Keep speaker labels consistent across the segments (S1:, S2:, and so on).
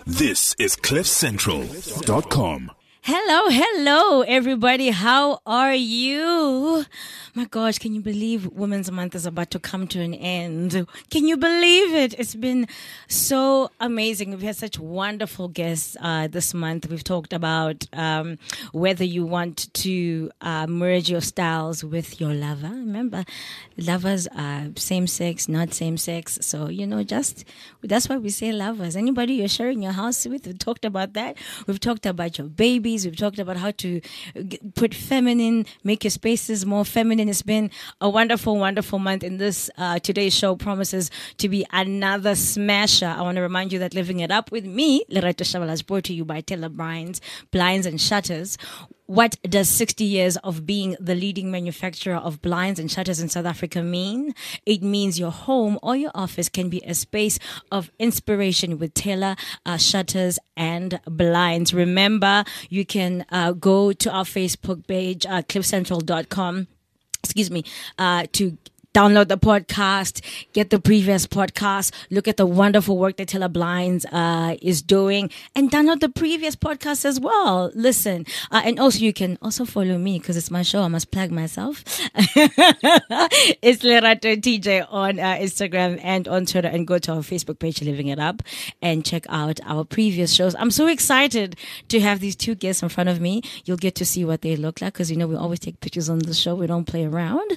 S1: This is CliffCentral.com.
S2: Hello, everybody. How are you? My gosh, can you believe Women's Month is about to come to an end? Can you believe it? It's been so amazing. We've had such wonderful guests this month. We've talked about whether you want to merge your styles with your lover. Remember, lovers are same sex, not same sex. So, that's why we say lovers. Anybody you're sharing your house with, we've talked about that. We've talked about your babies. We've talked about how to put feminine, make your spaces more feminine. It's been a wonderful, wonderful month. And this today's show promises to be another smasher. I want to remind you that Living It Up with me, Lerato Shabala, is brought to you by Taylor Blinds and Shutters. What does 60 years of being the leading manufacturer of blinds and shutters in South Africa mean? It means your home or your office can be a space of inspiration with Taylor Shutters and Blinds. Remember, you can go to our Facebook page, cliffcentral.com, to download the podcast, get the previous podcast, look at the wonderful work that Taylor Blinds is doing, and download the previous podcast as well. Listen, and also you can also follow me because it's my show. I must plug myself. It's Lerato TJ on Instagram and on Twitter, and go to our Facebook page, Living It Up, and check out our previous shows. I'm so excited to have these two guests in front of me. You'll get to see what they look like because, we always take pictures on the show. We don't play around.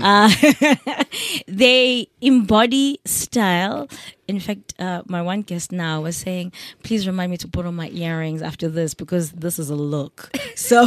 S2: They embody style. In fact, my one guest now was saying, please remind me to put on my earrings after this because this is a look. So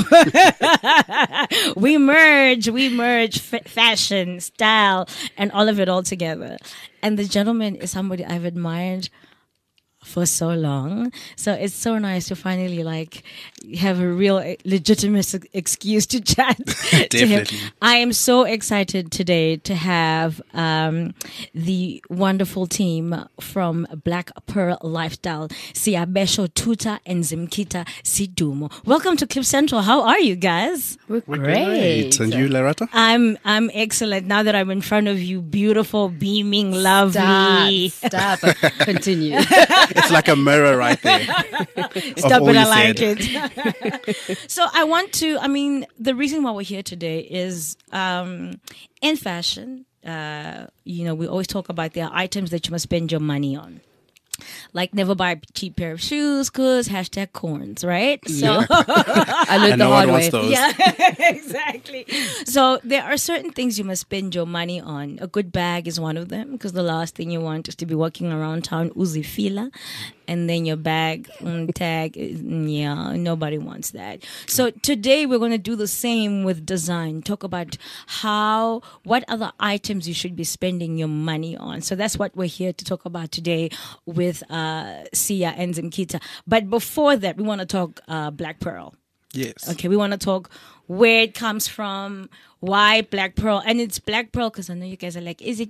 S2: we merge fashion, style, and all of it all together. And the gentleman is somebody I've admired for so long. So it's so nice to finally have a real legitimate excuse to chat to him. I am so excited today to have the wonderful team from Black Pearl Lifestyle, Siabesho Tuta and Zimkita Sidumo. Welcome to Cliff Central. How are you guys?
S3: We're great. And you, Lerato?
S2: I'm excellent. Now that I'm in front of you, beautiful, beaming, lovely.
S4: Stop. Continue.
S3: It's like a mirror right there.
S2: Stop it, I like it. So I want to, the reason why we're here today is in fashion, we always talk about there are items that you must spend your money on. Like never buy a cheap pair of shoes because #corns, right? So
S4: I learned the hard way.
S2: Yeah, exactly. So there are certain things you must spend your money on. A good bag is one of them because the last thing you want is to be walking around town Uzi Fila and then your bag tag. Nobody wants that. So today we're going to do the same with design. Talk about what other items you should be spending your money on. So that's what we're here to talk about today with Sia and Zimkita. But before that, we want to talk Black Pearl.
S3: Yes.
S2: Okay, we want to talk where it comes from, why Black Pearl. And it's Black Pearl because I know you guys are like, is it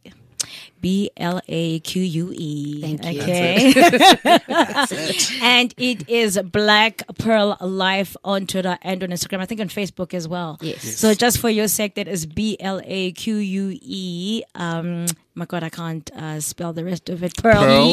S2: BLAQUE?
S4: Thank you.
S2: Okay.
S3: That's it.
S2: And it is Black Pearl Life on Twitter and on Instagram. I think on Facebook as well.
S4: Yes.
S2: So just for your sake, that is BLAQUE. My God, I can't spell the rest of it.
S3: Pearl,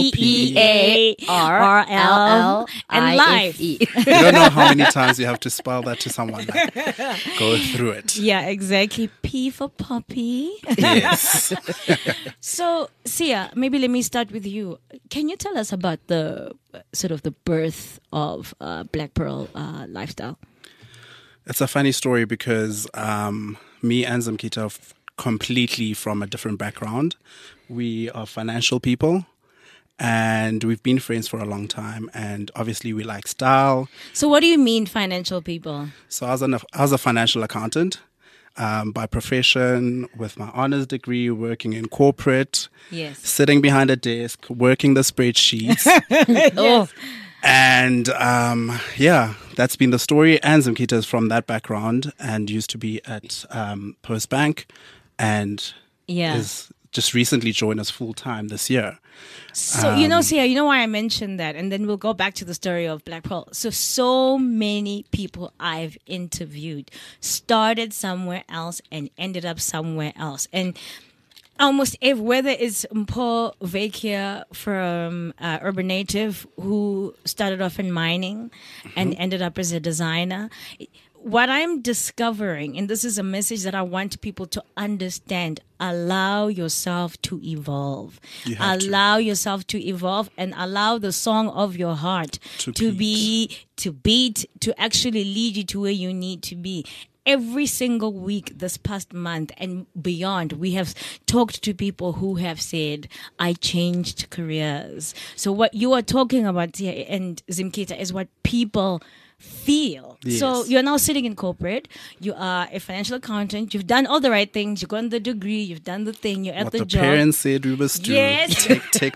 S2: PEARL and life.
S3: You don't know how many times you have to spell that to someone. Go through it.
S2: Yeah, exactly. P for puppy.
S3: Yes.
S2: So, Sia, maybe let me start with you. Can you tell us about the sort of the birth of Black Pearl Lifestyle?
S3: It's a funny story because me and Zimkita are completely from a different background. We are financial people and we've been friends for a long time, and obviously we like style.
S2: So what do you mean financial people?
S3: So I was a financial accountant by profession, with my honors degree, working in corporate,
S2: Yes.
S3: sitting behind a desk, working the spreadsheets.
S2: Yes.
S3: And that's been the story. And Zimkita is from that background and used to be at Post Bank and is just recently joined us full time this year.
S2: So, Sia, why I mentioned that? And then we'll go back to the story of Black Pearl. So many people I've interviewed started somewhere else and ended up somewhere else. And almost whether it's Mpho Vekia from Urban Native, who started off in mining and ended up as a designer. What I'm discovering, and this is a message that I want people to understand, allow yourself to evolve. Allow yourself to evolve and allow the song of your heart to beat, to actually lead you to where you need to be. Every single week this past month and beyond, we have talked to people who have said, I changed careers. So what you are talking about here, and Zimkita, is what people feel.
S3: Yes.
S2: So you're now sitting in corporate, you are a financial accountant, you've done all the right things, you've gotten the degree, you've done the thing, you're at the job.
S3: What the parents said we must do.
S2: Yes.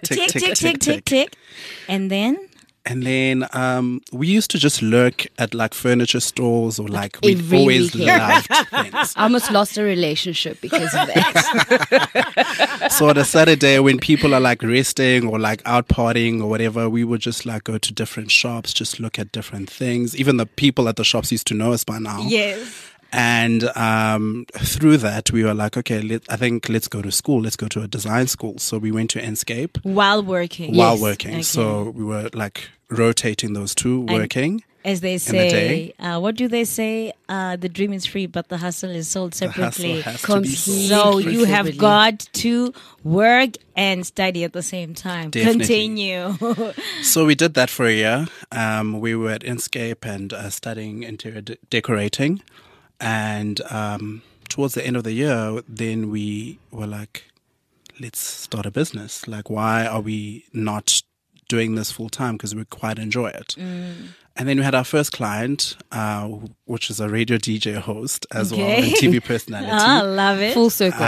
S2: Tick. And then?
S3: And then we used to just lurk at like furniture stores or like we
S4: Every
S3: always
S4: weekend.
S3: loved things.
S4: I almost lost a relationship because of that.
S3: So on a Saturday when people are like resting or like out partying or whatever, we would just like go to different shops, just look at different things. Even the people at the shops used to know us by now.
S2: Yes.
S3: And through that, we were like, okay, let's go to school. Let's go to a design school. So we went to Enscape.
S2: While working. Okay.
S3: So we were like rotating those two, working.
S2: As they say, what do they say? The dream is free, but the hustle is sold separately.
S3: The hustle has to be sold
S2: So
S3: separately.
S2: you have got to work and study at the same time.
S3: Definitely.
S2: Continue.
S3: So we did that for a year. We were at Enscape and studying interior decorating. And towards the end of the year, then we were like, let's start a business. Like, why are we not doing this full time? Because we quite enjoy it. And then we had our first client, which is a radio DJ host as well, and TV personality.
S2: I love it.
S4: Full circle.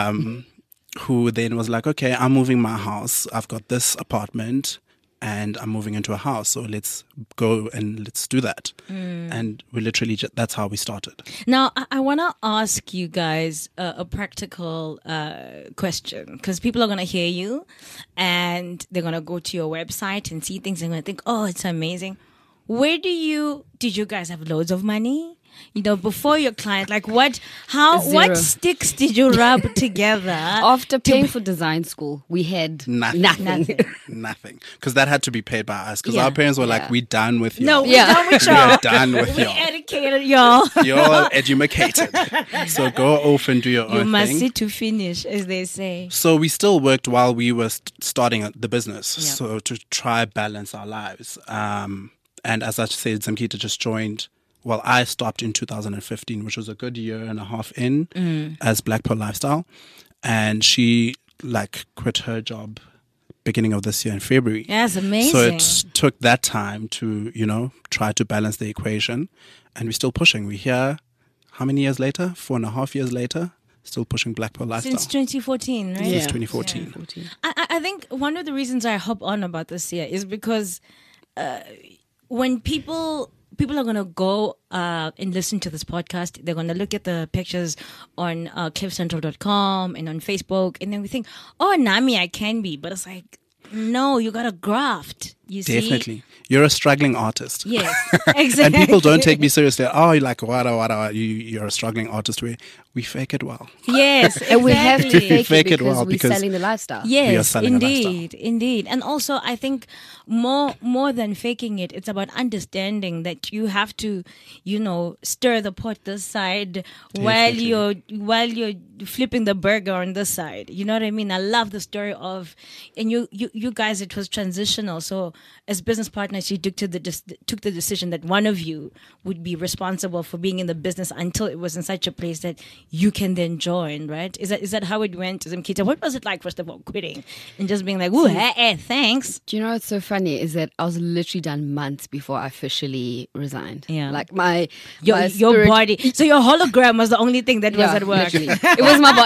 S3: Who then was like, okay, I'm moving my house. I've got this apartment and I'm moving into a house. So let's go and let's do that. And we literally, that's how we started.
S2: Now, I want to ask you guys a practical question, because people are going to hear you and they're going to go to your website and see things and going to think, oh, it's amazing. Did you guys have loads of money? You know, before your client, like what sticks did you rub together?
S4: After paying for design school, we had
S3: Nothing. Nothing. Because that had to be paid by us. Because
S2: Yeah.
S3: our parents were like, we're done with you.
S2: No, we're done with
S3: We
S2: y'all.
S3: are done with
S2: We
S3: y'all.
S2: educated y'all.
S3: You're educated. So go off and do your
S2: You
S3: own
S2: must
S3: thing.
S2: see to finish, as they say.
S3: So we still worked while we were starting the business.
S2: Yeah.
S3: So to try balance our lives. And as I said, Zimkita just joined. Well, I stopped in 2015, which was a good year and a half in as Black Pearl Lifestyle. And she quit her job beginning of this year in February.
S2: That's amazing.
S3: So it took that time to, try to balance the equation. And we're still pushing. We're here, how many years later? 4.5 years later, still pushing Black Pearl Lifestyle.
S2: Since 2014, right?
S3: Since 2014.
S2: I think one of the reasons I hop on about this here is because when people are going to go and listen to this podcast, they're going to look at the pictures on cliffcentral.com and on Facebook, and then we think, oh, Nami, I can be. But it's like, no, you got to graft. You see?
S3: Definitely. You're a struggling artist.
S2: Yes, exactly.
S3: And people don't take me seriously. Oh, you're like, what, you're a struggling artist. We fake it well.
S2: Yes,
S4: And we have to
S2: exactly.
S4: fake it
S3: well
S4: because we're
S3: because-
S4: selling the lifestyle.
S3: We are
S2: Yes,
S3: selling a lifestyle.
S2: indeed. And also, I think more than faking it, it's about understanding that you have to, stir the pot this side while you're flipping the burger on this side. You know what I mean? I love the story of, and you guys, it was transitional. So as business partners, you took the decision that one of you would be responsible for being in the business until it was in such a place that you can then join, right? Is that how it went, Zimkita? What was it like, first of all, quitting and just being like, ooh, thanks?
S4: Do you know what's so funny is that I was literally done months before I officially resigned.
S2: Yeah.
S4: Like my
S2: Your
S4: spirit-
S2: body. So your hologram was the only thing that was
S4: Yeah,
S2: at work.
S4: literally. It was my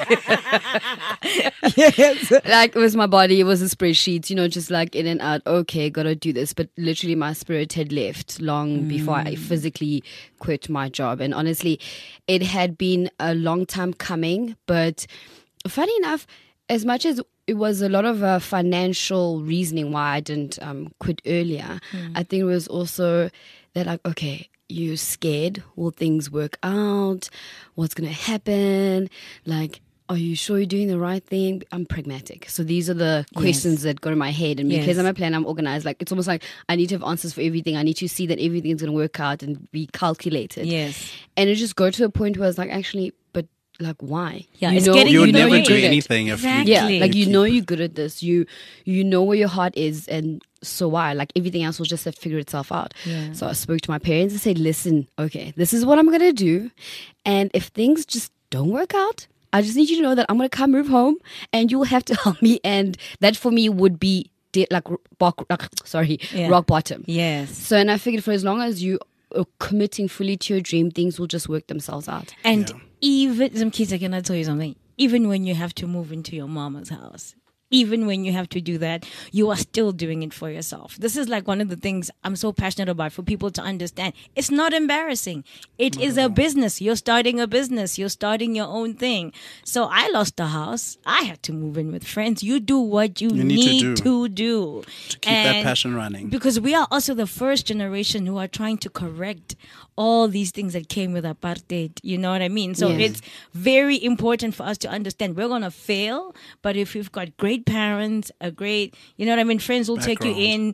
S4: body.
S2: Yes.
S4: Like it was my body, it was a spreadsheet, just like in and out, okay, gotta do this. But literally my spirit had left long before I physically quit my job. And honestly, it had been a long time coming. But funny enough, as much as it was a lot of financial reasoning why I didn't quit earlier, I think it was also that like, okay, you're scared. Will things work out? What's going to happen? Like, are you sure you're doing the right thing? I'm pragmatic. So these are the questions that go to my head. And because
S2: Yes.
S4: I'm a planner, I'm organized. Like, it's almost like I need to have answers for everything. I need to see that everything's going to work out and be calculated.
S2: Yes.
S4: And it just go to a point where it's like, actually, but like, why?
S2: Yeah,
S4: you
S2: it's
S4: know,
S2: getting
S3: You
S2: in
S3: would
S2: the
S3: never
S2: way.
S3: do
S4: good at-
S3: anything if
S2: Exactly.
S4: Yeah, like you
S3: keep-
S4: know you're good at this. You know where your heart is, and so why? Like everything else will just have to figure itself out.
S2: Yeah.
S4: So I spoke to my parents and said, "Listen, okay, this is what I'm gonna do, and if things just don't work out, I just need you to know that I'm gonna come move home, and you'll have to help me." And that for me would be rock bottom.
S2: Yes.
S4: So, and I figured for as long as you are committing fully to your dream, things will just work themselves out.
S2: And
S3: Yeah.
S2: even some kids, can I tell you something? Even when you have to move into your mama's house, even when you have to do that, you are still doing it for yourself. This is like one of the things I'm so passionate about for people to understand. It's not embarrassing. It is a business. You're starting a business. You're starting your own thing. So I lost a house. I had to move in with friends. You do what you need to do.
S3: to keep that passion running.
S2: Because we are also the first generation who are trying to correct all these things that came with apartheid. You know what I mean? So
S4: Yeah.
S2: it's very important for us to understand we're going to fail, but if we've got great parents, a great, you know what I mean, friends will take you in,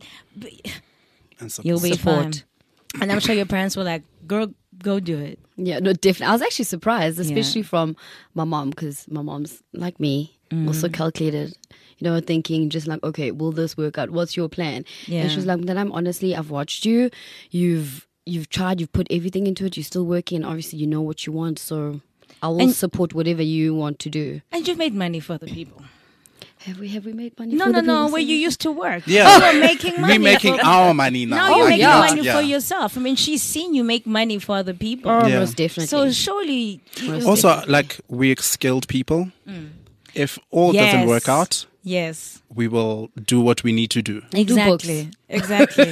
S3: And
S2: you'll be
S4: Support.
S2: fine. And I'm sure your parents were like, girl, go do it.
S4: Yeah, no, definitely. I was actually surprised, especially from my mom, because my mom's like me, also calculated. You know, thinking just like, okay, will this work out? What's your plan?
S2: Yeah.
S4: And she was like, then I've watched you. You've tried. You've put everything into it. You're still working. Obviously, you know what you want. So I will
S2: And-
S4: support whatever you want to do.
S2: And you've made money for the people.
S4: Have we made money?
S2: No,
S4: for
S2: no,
S4: the
S2: no,
S4: people?
S2: where you used to work.
S3: Yeah.
S2: You're making money.
S3: We're making
S2: for-
S3: our money now.
S2: Now you're making
S4: yeah.
S2: money
S3: Yeah.
S2: for yourself. I mean, she's seen you make money for other people.
S4: Oh,
S3: Yeah.
S4: most definitely.
S2: So surely.
S3: Also, like, we're skilled people. If all doesn't
S2: Yes.
S3: work out,
S2: Yes.
S3: we will do what we need to do.
S2: Exactly. Exactly.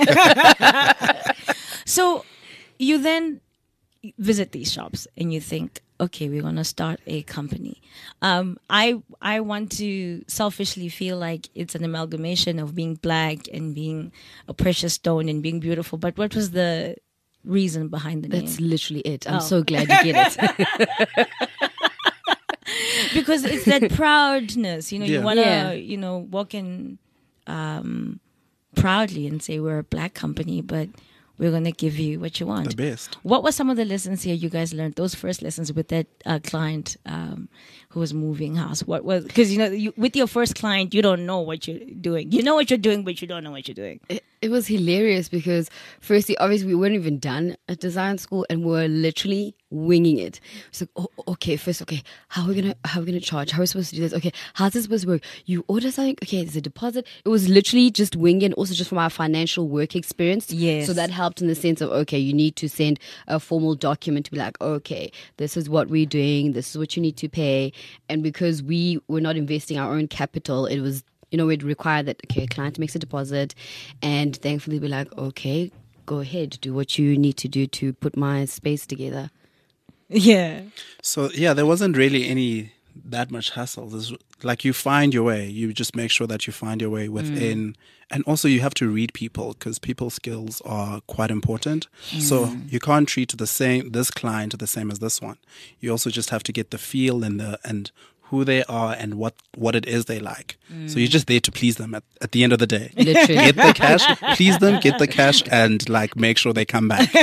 S2: So you then visit these shops and you think, okay, we're going to start a company. I want to selfishly feel like it's an amalgamation of being black and being a precious stone and being beautiful. But what was the reason behind the
S4: That's
S2: name?
S4: literally it. I'm
S2: Oh.
S4: so glad you get it.
S2: Because it's that proudness, you know, you
S3: Yeah.
S2: want to,
S4: Yeah.
S2: you know, walk in proudly and say we're a black company, but we're going to give you what you want.
S3: The best.
S2: What were some of the lessons here you guys learned? Those first lessons with that client who was moving house. What was, because you know, with your first client, you don't know what you're doing. You know what you're doing, but you don't know what you're doing.
S4: It was hilarious because firstly, obviously, we weren't even done at design school, and we were literally winging it. It's like, oh, okay, first, okay, how are we gonna charge? How are we supposed to do this? Okay, how's this supposed to work? You order something, okay, there's a deposit. It was literally just winging, also just from our financial work experience.
S2: Yes.
S4: So that helped in the sense of, okay, you need to send a formal document to be like, okay, this is what we're doing, this is what you need to pay, and because we were not investing our own capital, it was, you know, it required that, okay, client makes a deposit, and thankfully we're like, okay, go ahead, do what you need to do to put my space together.
S2: Yeah.
S3: So, yeah, there wasn't really that much hassle. There's, like, you find your way. You just make sure that you find your way within. And also you have to read people because people skills are quite important. So you can't treat this client the same as this one. You also just have to get the feel and who they are and what it is they like. So you're just there to please them at the end of the day.
S4: Literally.
S3: Get the cash, please them, get the cash, and like make sure they come back.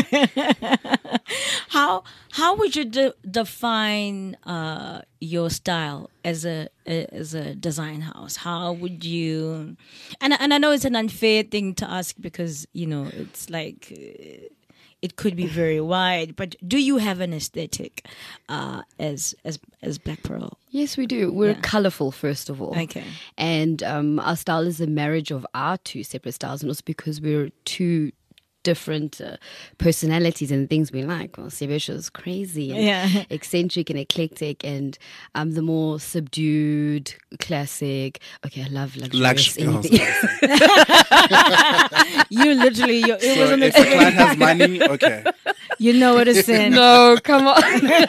S2: How would you define your style as a design house? How would you? And I know it's an unfair thing to ask because you know it's like it could be very wide. But do you have an aesthetic as Black Pearl?
S4: Yes, we do. We're
S2: Yeah.
S4: colorful, first of all.
S2: Okay.
S4: And our style is a marriage of our two separate styles, and also because we're two different personalities and things we like. Well, Sebesha is crazy and
S2: Yeah.
S4: eccentric and eclectic, and I'm the more subdued, classic. Okay, I love luxurious anything.
S2: You literally, it
S3: So
S2: was on
S3: if
S2: the
S3: the client has money, okay.
S2: you know what to say.
S4: No, come on.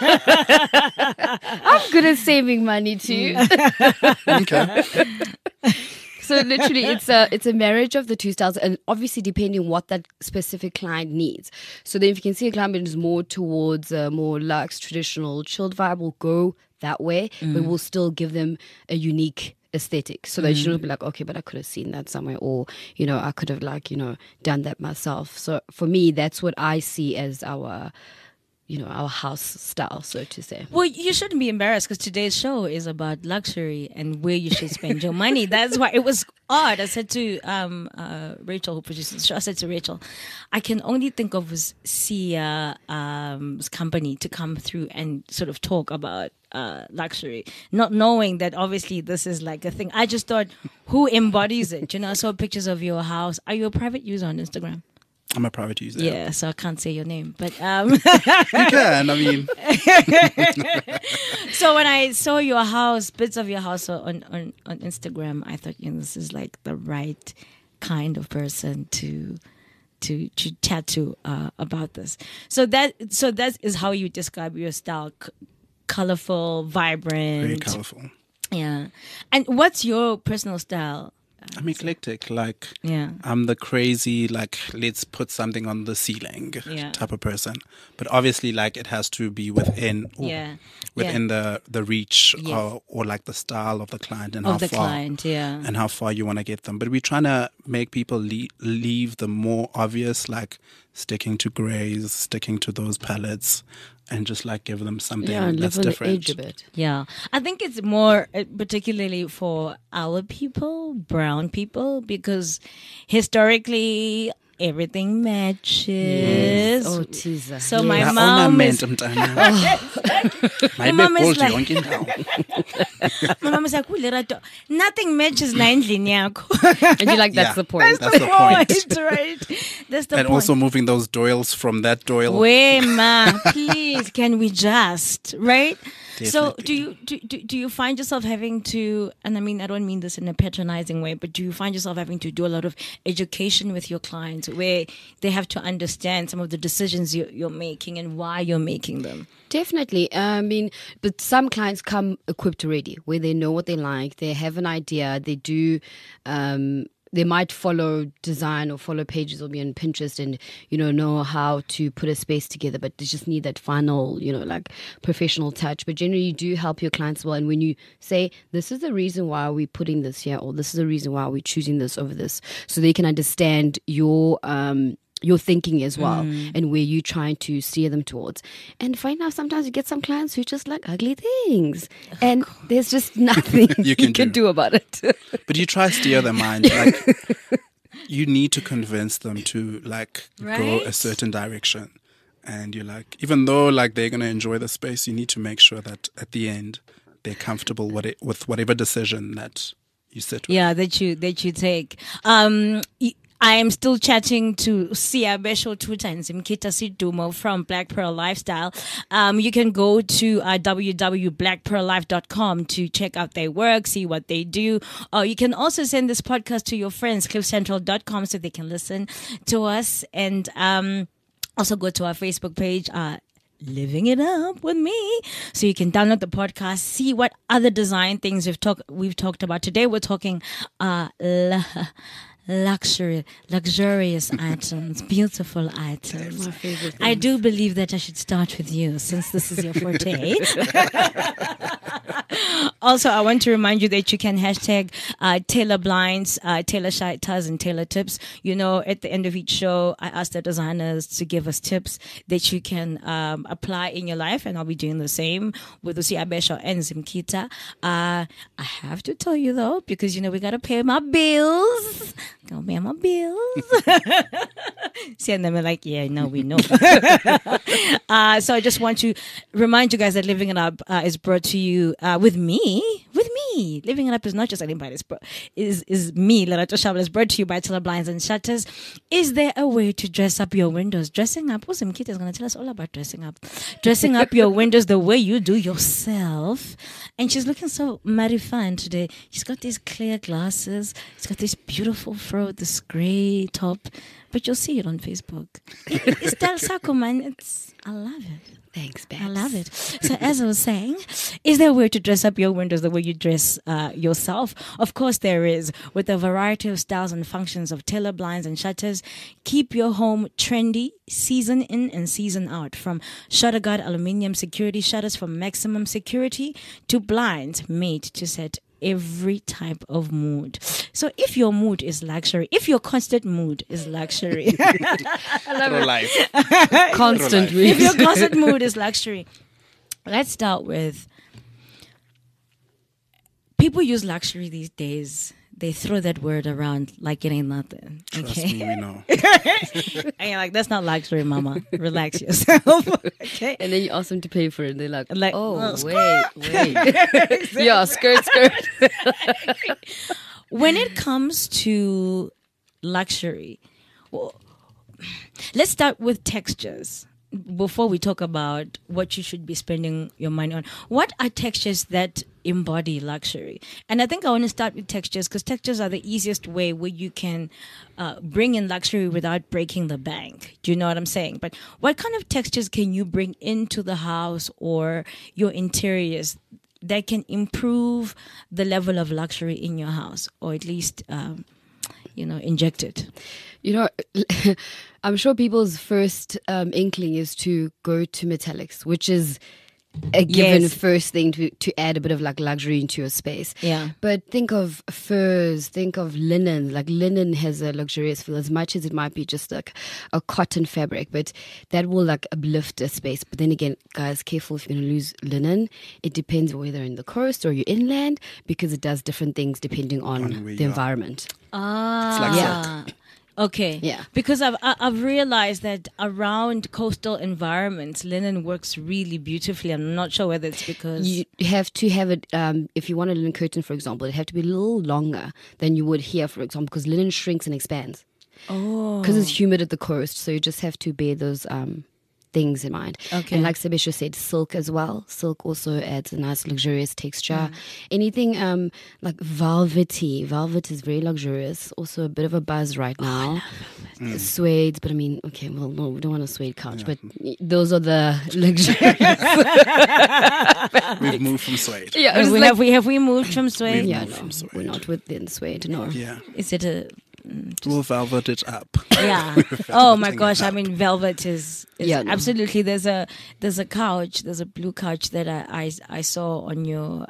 S4: I'm good at saving money too.
S3: Okay.
S4: So literally, it's a marriage of the two styles, and obviously depending what that specific client needs. So then, if you can see a client is more towards a more luxe, traditional, chilled vibe, we'll go that way, but we'll still give them a unique aesthetic, so they shouldn't be like, okay, but I could have seen that somewhere, or I could have done that myself. So for me, that's what I see as our house style, so to say.
S2: Well, you shouldn't be embarrassed because today's show is about luxury and where you should spend your money. That's why it was odd. I said to Rachel, who produces the show, I said to Rachel, I can only think of Sia's company to come through and sort of talk about luxury, not knowing that obviously this is like a thing. I just thought, who embodies it? I saw pictures of your house. Are you a private user on Instagram?
S3: I'm a private user.
S2: Yeah, so I can't say your name, but
S3: you can. I mean,
S2: so when I saw your house, bits of your house on Instagram, I thought, this is like the right kind of person to chat to about this. So that is how you describe your style: colorful, vibrant,
S3: very colorful.
S2: Yeah. And what's your personal style?
S3: I'm eclectic. Like,
S2: Yeah.
S3: I'm the crazy, like, let's put something on the ceiling
S2: Yeah.
S3: type of person. But obviously, like, it has to be within the reach
S2: Yes.
S3: or like the style of the client and
S2: Of
S3: how
S2: the
S3: far
S2: client, yeah.
S3: and how far you want to get them. But we're trying to make people leave the more obvious, like sticking to grays, sticking to those palettes, and just like give them something
S4: And
S3: that's
S4: live on
S3: different.
S4: the edge a bit.
S2: Yeah, I think it's more particularly for our people, brown people, because historically everything matches.
S4: Oh, teaser.
S2: So my
S3: Yeah,
S2: mom is
S3: ornament,
S2: My mom is like-
S3: like,
S2: my mom is like, "Lerato, nothing matches na endlini yakho."
S4: And you're like, that's
S3: Yeah.
S4: the point.
S3: That's the point.
S2: Right? That's the
S3: and
S2: point.
S3: also moving those doils from that doil.
S2: Wait, ma, please, can we just, right? So
S3: Definitely.
S2: do you find yourself having to, and I mean, I don't mean this in a patronizing way, but do you find yourself having to do a lot of education with your clients where they have to understand some of the decisions you're making and why you're making them?
S4: Definitely. I mean, but some clients come equipped already, where they know what they like, they have an idea, they do. They might follow design or follow pages or be on Pinterest and, know how to put a space together, but they just need that final, like professional touch. But generally you do help your clients well. And when you say, this is the reason why we're putting this here, or this is the reason why we're choosing this over this, so they can understand your thinking as well, and where you're trying to steer them towards. And find out sometimes you get some clients who just like ugly things, and there's just nothing
S3: You
S4: you
S3: can
S4: can
S3: do.
S4: do about it.
S3: But you try to steer their mind. Like, you need to convince them to like go
S2: Right?
S3: a certain direction. And you're like, even though like they're going to enjoy the space, you need to make sure that at the end they're comfortable with whatever decision that you sit with.
S2: Yeah, that you take. I am still chatting to Sia Besho Tuta and Zimkita Sidumo from Black Pearl Lifestyle. You can go to www.blackpearllife.com to check out their work, see what they do. You can also send this podcast to your friends, cliffcentral.com, so they can listen to us. And also go to our Facebook page, Living It Up with Me, so you can download the podcast, see what other design things we've talked about. Today we're talking luxurious items, beautiful items.
S4: My favorite
S2: I do believe that I should start with you since this is your forte. Also, I want to remind you that you can hashtag Taylor Blinds, Taylor Shaitas, and Taylor Tips. At the end of each show, I ask the designers to give us tips that you can apply in your life, and I'll be doing the same with Usi Abesha and Zimkita. I have to tell you though, because we gotta pay my bills. Gotta pay my bills. See, and then we're like, yeah, no, we know. So I just want to remind you guys that Living It Up is brought to you with me. Living It Up is not just anybody. Is me, Lerato Shabla, is brought to you by Taylor Blinds and Shutters. Is there a way to dress up your windows? Dressing up. Awesome Kita is going to tell us all about dressing up. Dressing up your windows the way you do yourself. And she's looking so mighty fine today. She's got these clear glasses. She's got this beautiful fro, this grey top. But you'll see it on Facebook. It's Del Sako, man. I love it.
S4: Thanks, babes.
S2: I love it. So as I was saying, is there a way to dress up your windows the way you dress yourself? Of course there is. With a variety of styles and functions of tailor blinds and shutters, keep your home trendy, season in and season out. From ShutterGuard aluminium security shutters for maximum security to blinds made to set every type of mood. So if your mood is luxury, if your constant mood is luxury,
S3: Through life.
S4: Constant
S2: if your constant mood is luxury, let's start with people use luxury these days. They throw that word around like it ain't nothing.
S3: Trust
S2: Okay.
S3: me, we know.
S2: And you're like, that's not luxury, mama. Relax yourself. Okay.
S4: And then you ask them to pay for it. And they're like, oh,
S2: skirt.
S4: wait. Yeah, skirt.
S2: When it comes to luxury, well, let's start with textures before we talk about what you should be spending your money on. What are textures that embody luxury? And I think I want to start with textures because textures are the easiest way where you can bring in luxury without breaking the bank. Do you know what I'm saying? But what kind of textures can you bring into the house or your interiors that can improve the level of luxury in your house, or at least inject it?
S4: You know, I'm sure people's first inkling is to go to metallics, which is a given first thing to add a bit of like luxury into your space.
S2: Yeah.
S4: But think of furs, think of linen. Like linen has a luxurious feel as much as it might be just like a cotton fabric, but that will like uplift a space. But then again, guys, careful if you're going to lose linen. It depends whether you're in the coast or you're inland because it does different things depending on
S3: where
S4: the
S3: you are.
S4: environment.
S2: Ah.
S3: It's like
S4: Yeah.
S3: silk.
S2: Okay.
S4: Yeah.
S2: Because I've realized that around coastal environments, linen works really beautifully. I'm not sure whether it's because
S4: You have to have it, if you want a linen curtain, for example, it have to be a little longer than you would here, for example, because linen shrinks and expands. Because it's humid at the coast, so you just have to bear those things in mind.
S2: Okay.
S4: And like Sabesha said, silk as well. Silk also adds a nice luxurious texture. Anything like velvety. Velvet is very luxurious. Also a bit of a buzz right now. Suedes, but I mean, okay, well, no, we don't want a suede couch, but those are the luxurious.
S3: We've moved from suede.
S4: Yeah,
S2: have
S4: it's
S2: we,
S4: like-
S2: have we moved from suede?
S3: We've
S4: yeah,
S3: moved
S4: no,
S3: from suede.
S4: we're not within suede, no.
S3: Yeah.
S2: Is it a
S3: We'll velvet it up.
S2: yeah? Oh my gosh! I mean, velvet is
S4: Yeah, no.
S2: absolutely. There's a couch. There's a blue couch that I saw on your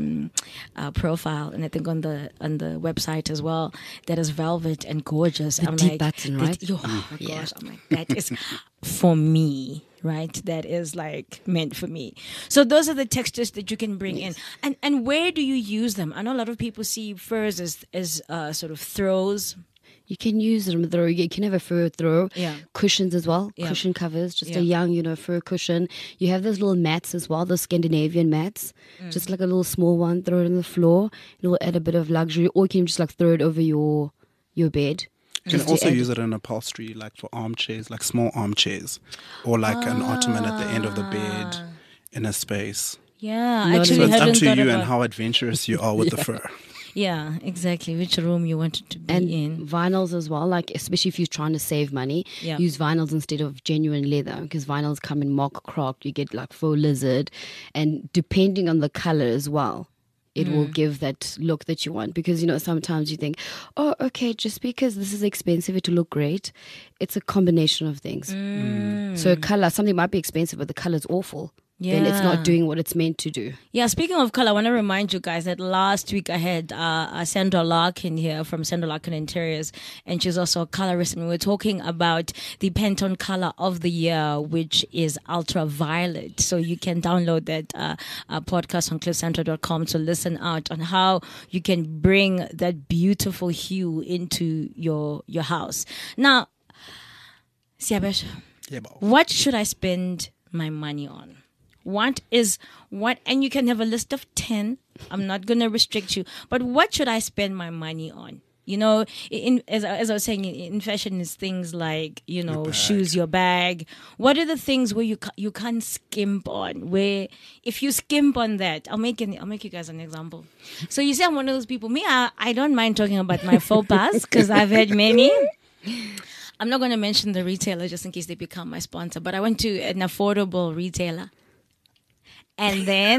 S2: profile, and I think on the website as well. That is velvet and gorgeous.
S4: The
S2: I'm
S4: deep
S2: like,
S4: button, right?
S2: Oh my
S4: Yeah.
S2: gosh! I'm like, that is for me. Right, that is like meant for me. So those are the textures that you can bring in, and where do you use them? I know a lot of people see furs as sort of throws.
S4: You can use them throw. You can have a fur throw.
S2: Yeah.
S4: Cushions as well.
S2: Yeah.
S4: Cushion covers. Just
S2: Yeah.
S4: a young, fur cushion. You have those little mats as well. Those Scandinavian mats. Just like a little small one. Throw it on the floor. It will add a bit of luxury. Or you can just like throw it over your bed.
S3: You can
S4: Just to
S3: also
S4: add-
S3: use it in upholstery, like for armchairs, like small armchairs, or like an ottoman at the end of the bed in a space.
S2: Yeah,
S4: Not
S2: actually,
S3: So it's up
S2: hadn't
S3: to
S2: thought
S3: you
S2: about.
S3: and how adventurous you are with the fur.
S2: Yeah, exactly. Which room you wanted to be
S4: And
S2: in.
S4: vinyls as well, like especially if you're trying to save money,
S2: Yeah.
S4: use vinyls instead of genuine leather because vinyls come in mock croc. You get like faux lizard, and depending on the color as well, it will give that look that you want. Because sometimes you think, oh, okay, just because this is expensive, it will look great. It's a combination of things. So a color, something might be expensive, but the color is awful. Then it's
S2: Yeah.
S4: not doing what it's meant to do.
S2: Yeah, speaking of color, I want to remind you guys that last week I had Sandra Larkin here from Sandra Larkin Interiors, and she's also a colorist, and we were talking about the Pantone color of the year, which is ultraviolet. So you can download that podcast on cliffcentral.com to listen out on how you can bring that beautiful hue into your house. Now, Siabesh,
S3: Yeah, but
S2: what should I spend my money on? What, and you can have a list of 10. I'm not going to restrict you, but what should I spend my money on? As I was saying, in fashion is things like, shoes, your bag. What are the things where you can't skimp on? Where if you skimp on that, I'll make you guys an example. So you see, I'm one of those people. Me, I don't mind talking about my faux pas because I've had many. I'm not going to mention the retailer just in case they become my sponsor, but I went to an affordable retailer. And then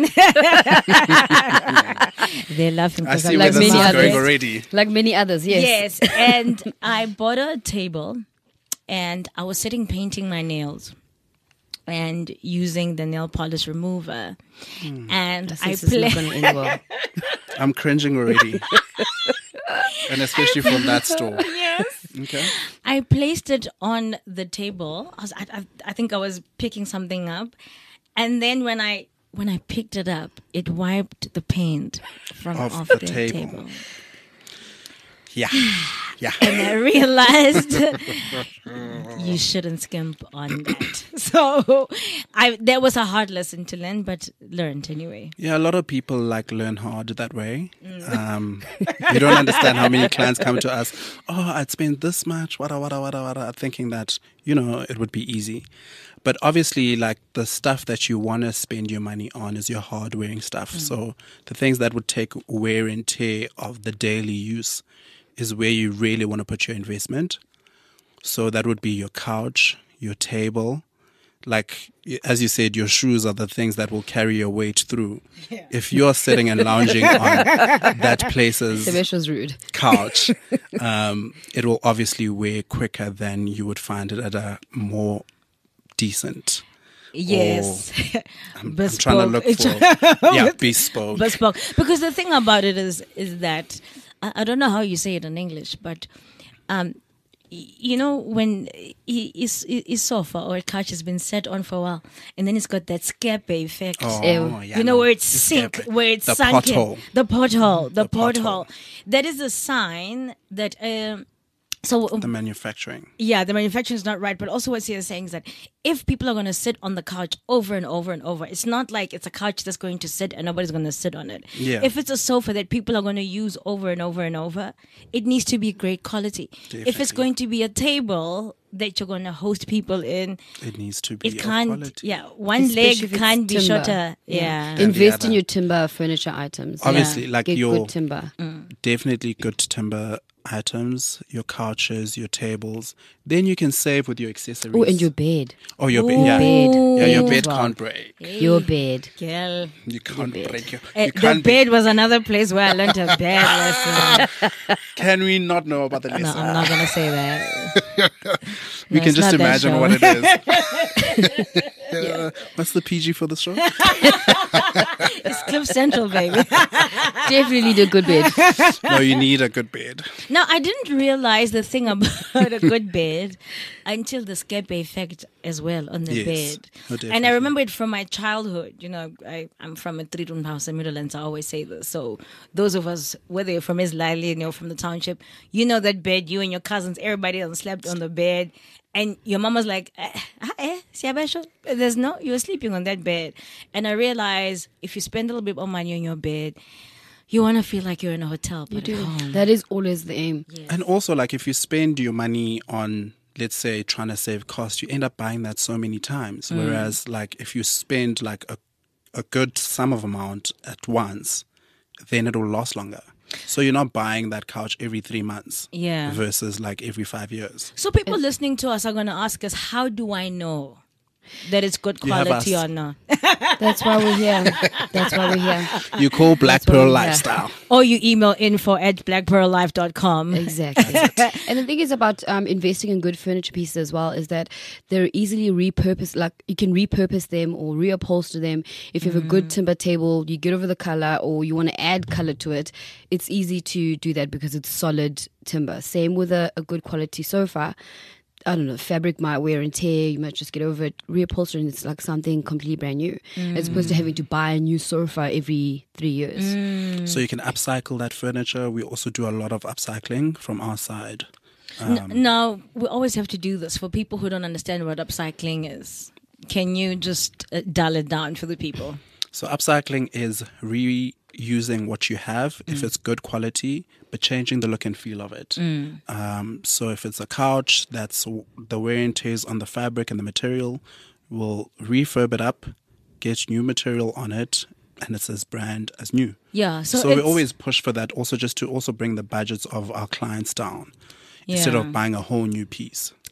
S2: they're laughing
S3: I
S2: because
S3: see
S2: I'm
S3: where
S2: like
S3: this is
S2: many
S3: going
S2: others.
S3: already.
S4: Like many others, yes.
S2: Yes, and I bought a table, and I was sitting painting my nails, and using the nail polish remover, and I
S4: This is not going to end well.
S3: I'm cringing already. And especially from that store.
S2: Yes.
S3: Okay.
S2: I placed it on the table. I think I was picking something up, and then when I picked it up, it wiped the paint from
S3: Off
S2: off
S3: the
S2: the
S3: table.
S2: table.
S3: Yeah. Yeah.
S2: And I realized you shouldn't skimp on that. So that was a hard lesson to learn, but learned anyway.
S3: Yeah, a lot of people learn hard that way. You don't understand how many clients come to us. Oh, I'd spend this much, wada, thinking that, it would be easy. But obviously, the stuff that you want to spend your money on is your hard-wearing stuff. So the things that would take wear and tear of the daily use is where you really want to put your investment. So that would be your couch, your table. As you said, your shoes are the things that will carry your weight through. Yeah. If you're sitting and lounging on that place's
S4: Sebesho's rude.
S3: couch, it will obviously wear quicker than you would find it at a more decent.
S2: Yes.
S3: I'm trying to look for bespoke.
S2: Bespoke. Because the thing about it is that I don't know how you say it in English, but when a sofa or a couch has been set on for a while, and then it's got that scape effect. Where it's sink, where it's sunken. The pothole. That is a sign that. The
S3: manufacturing.
S2: Yeah, the manufacturing is not right. But also what you're saying is that if people are going to sit on the couch over and over and over, it's not like it's a couch that's going to sit and nobody's going to sit on it.
S3: Yeah.
S2: If it's a sofa that people are going to use over and over and over, it needs to be great quality.
S3: Definitely.
S2: If it's going to be a table that you're going to host people in,
S3: it needs to be
S2: it can't,
S3: quality.
S2: Yeah, one
S4: Especially
S2: leg can't be
S4: timber.
S2: shorter. Yeah.
S4: Invest in your timber furniture items.
S3: Obviously,
S4: Get
S3: your
S4: good timber.
S3: definitely good timber items, your couches, your tables. Then you can save with your accessories.
S4: Oh, and your bed.
S3: Oh, your bed. Yeah.
S4: Bed.
S3: Yeah, your
S4: Bed
S3: bed
S4: as well.
S3: can't break.
S4: Your bed.
S2: Girl.
S3: You can't break your.
S2: The
S3: You can't
S2: bed was another place where I learned a bad lesson.
S3: Can we not know about the lesson?
S2: No, I'm not going to say that.
S3: We can
S2: it's
S3: just
S2: not that
S3: imagine
S2: show.
S3: what it is. What's the PG for the show?
S2: It's Cliff Central, baby.
S4: Definitely need a good bed.
S3: No, you need a good bed.
S2: Now, I didn't realize the thing about a good bed until the scape effect as well on the
S3: Yes.
S2: bed.
S3: Oh,
S2: And I
S3: definitely.
S2: remember it from my childhood. I'm from a three-room house in Middlelands. I always say this. So those of us, whether you're from Islali or from the township, that bed, you and your cousins, everybody else slept on the bed. And your mama's like, you're sleeping on that bed. And I realized if you spend a little bit more money on your bed, you want to feel like you're in a hotel, but at home.
S4: That is always the aim.
S2: Yes.
S3: And also, if you spend your money on, let's say, trying to save cost, you end up buying that so many times. Whereas, if you spend a good sum of amount at once, then it will last longer. So you're not buying that couch every 3 months.
S2: Yeah.
S3: Versus every 5 years.
S2: So people listening to us are going to ask us, how do I know that it's good
S3: You have
S2: quality
S3: us.
S2: or not?
S4: That's why we're here. That's why we're here.
S3: You call Black
S4: That's what
S3: Pearl
S4: we have.
S3: Lifestyle.
S2: Or you email info@blackpearllife.com.
S4: Exactly. And the thing is about investing in good furniture pieces as well is that they're easily repurposed. You can repurpose them or reupholster them. If you have a good timber table, you get over the color or you want to add color to it, it's easy to do that because it's solid timber. Same with a good quality sofa. I don't know, fabric might wear and tear, you might just get over it, reupholster, and it's like something completely brand new, as opposed to having to buy a new sofa every 3 years.
S3: So you can upcycle that furniture. We also do a lot of upcycling from our side.
S2: Now, we always have to do this for people who don't understand what upcycling is. Can you just dull it down for the people?
S3: So upcycling is reusing what you have if it's good quality, but changing the look and feel of it. So if it's a couch, that's the wear and tears on the fabric and the material, we'll refurb it up, get new material on it, and it's as brand as new.
S2: Yeah.
S3: So we always push for that also, just to also bring the budgets of our clients down instead of buying a whole new piece.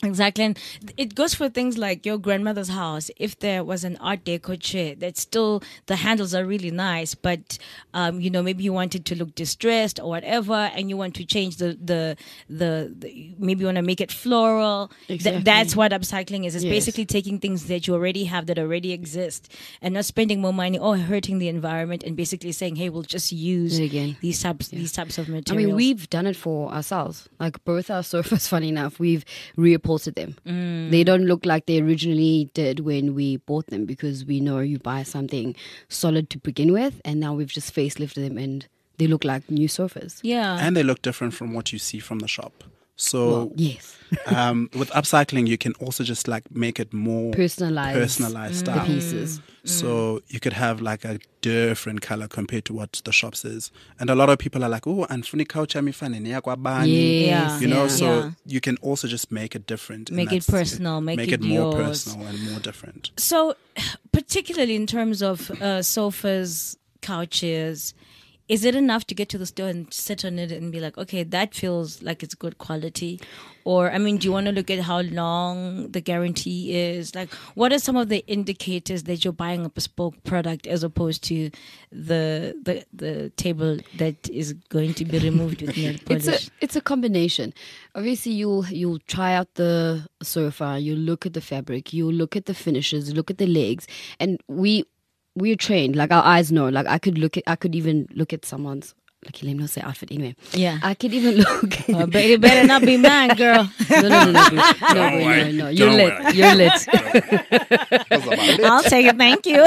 S2: Exactly. And it goes for things like your grandmother's house. If there was an Art Deco chair that's still, the handles are really nice, but, maybe you want it to look distressed or whatever, and you want to change the maybe you want to make it floral.
S4: Exactly.
S2: That's what upcycling is. It's
S4: Yes.
S2: basically taking things that you already have, that already exist, and not spending more money or hurting the environment, and basically saying, hey, we'll just use
S4: It again.
S2: these types of
S4: I
S2: materials.
S4: mean, we've done it for ourselves. Like both our sofas, funny enough, we've reupholstered them. They don't look like they originally did when we bought them, because we know you buy something solid to begin with, and now we've just facelifted them and they look like new sofas.
S2: Yeah.
S3: And they look different from what you see from the shop. So
S4: Well, yes.
S3: with upcycling, you can also just like make it more
S4: Personalized
S3: personalized
S4: the
S3: style.
S4: pieces.
S3: So you could have like a different color compared to what the shops is. And a lot of people are like, oh, and funi couch amifane ni yakwa bani.
S4: Yes.
S3: You know,
S4: Yeah.
S3: so
S2: Yeah.
S3: you can also just make it different. and
S2: Make it
S3: that's-
S2: personal, make it
S3: more
S2: yours.
S3: personal and more different.
S2: So, particularly in terms of sofas, couches, is it enough to get to the store and sit on it and be like, okay, that feels like it's good quality? Or, I mean, do you want to look at how long the guarantee is? Like, what are some of the indicators that you're buying a bespoke product as opposed to the table that is going to be removed with nail polish?
S4: It's a combination. Obviously, you'll try out the sofa, you look at the fabric, you look at the finishes, look at the legs, and we're trained. Like our eyes know. Like I could even look at someone's. Like let me not say outfit anyway.
S2: Yeah.
S4: I could even look.
S2: Oh, but it better not be mine, girl.
S4: No. You're
S3: Don't
S4: lit.
S3: worry.
S4: You're lit.
S2: I'll take it. Thank you.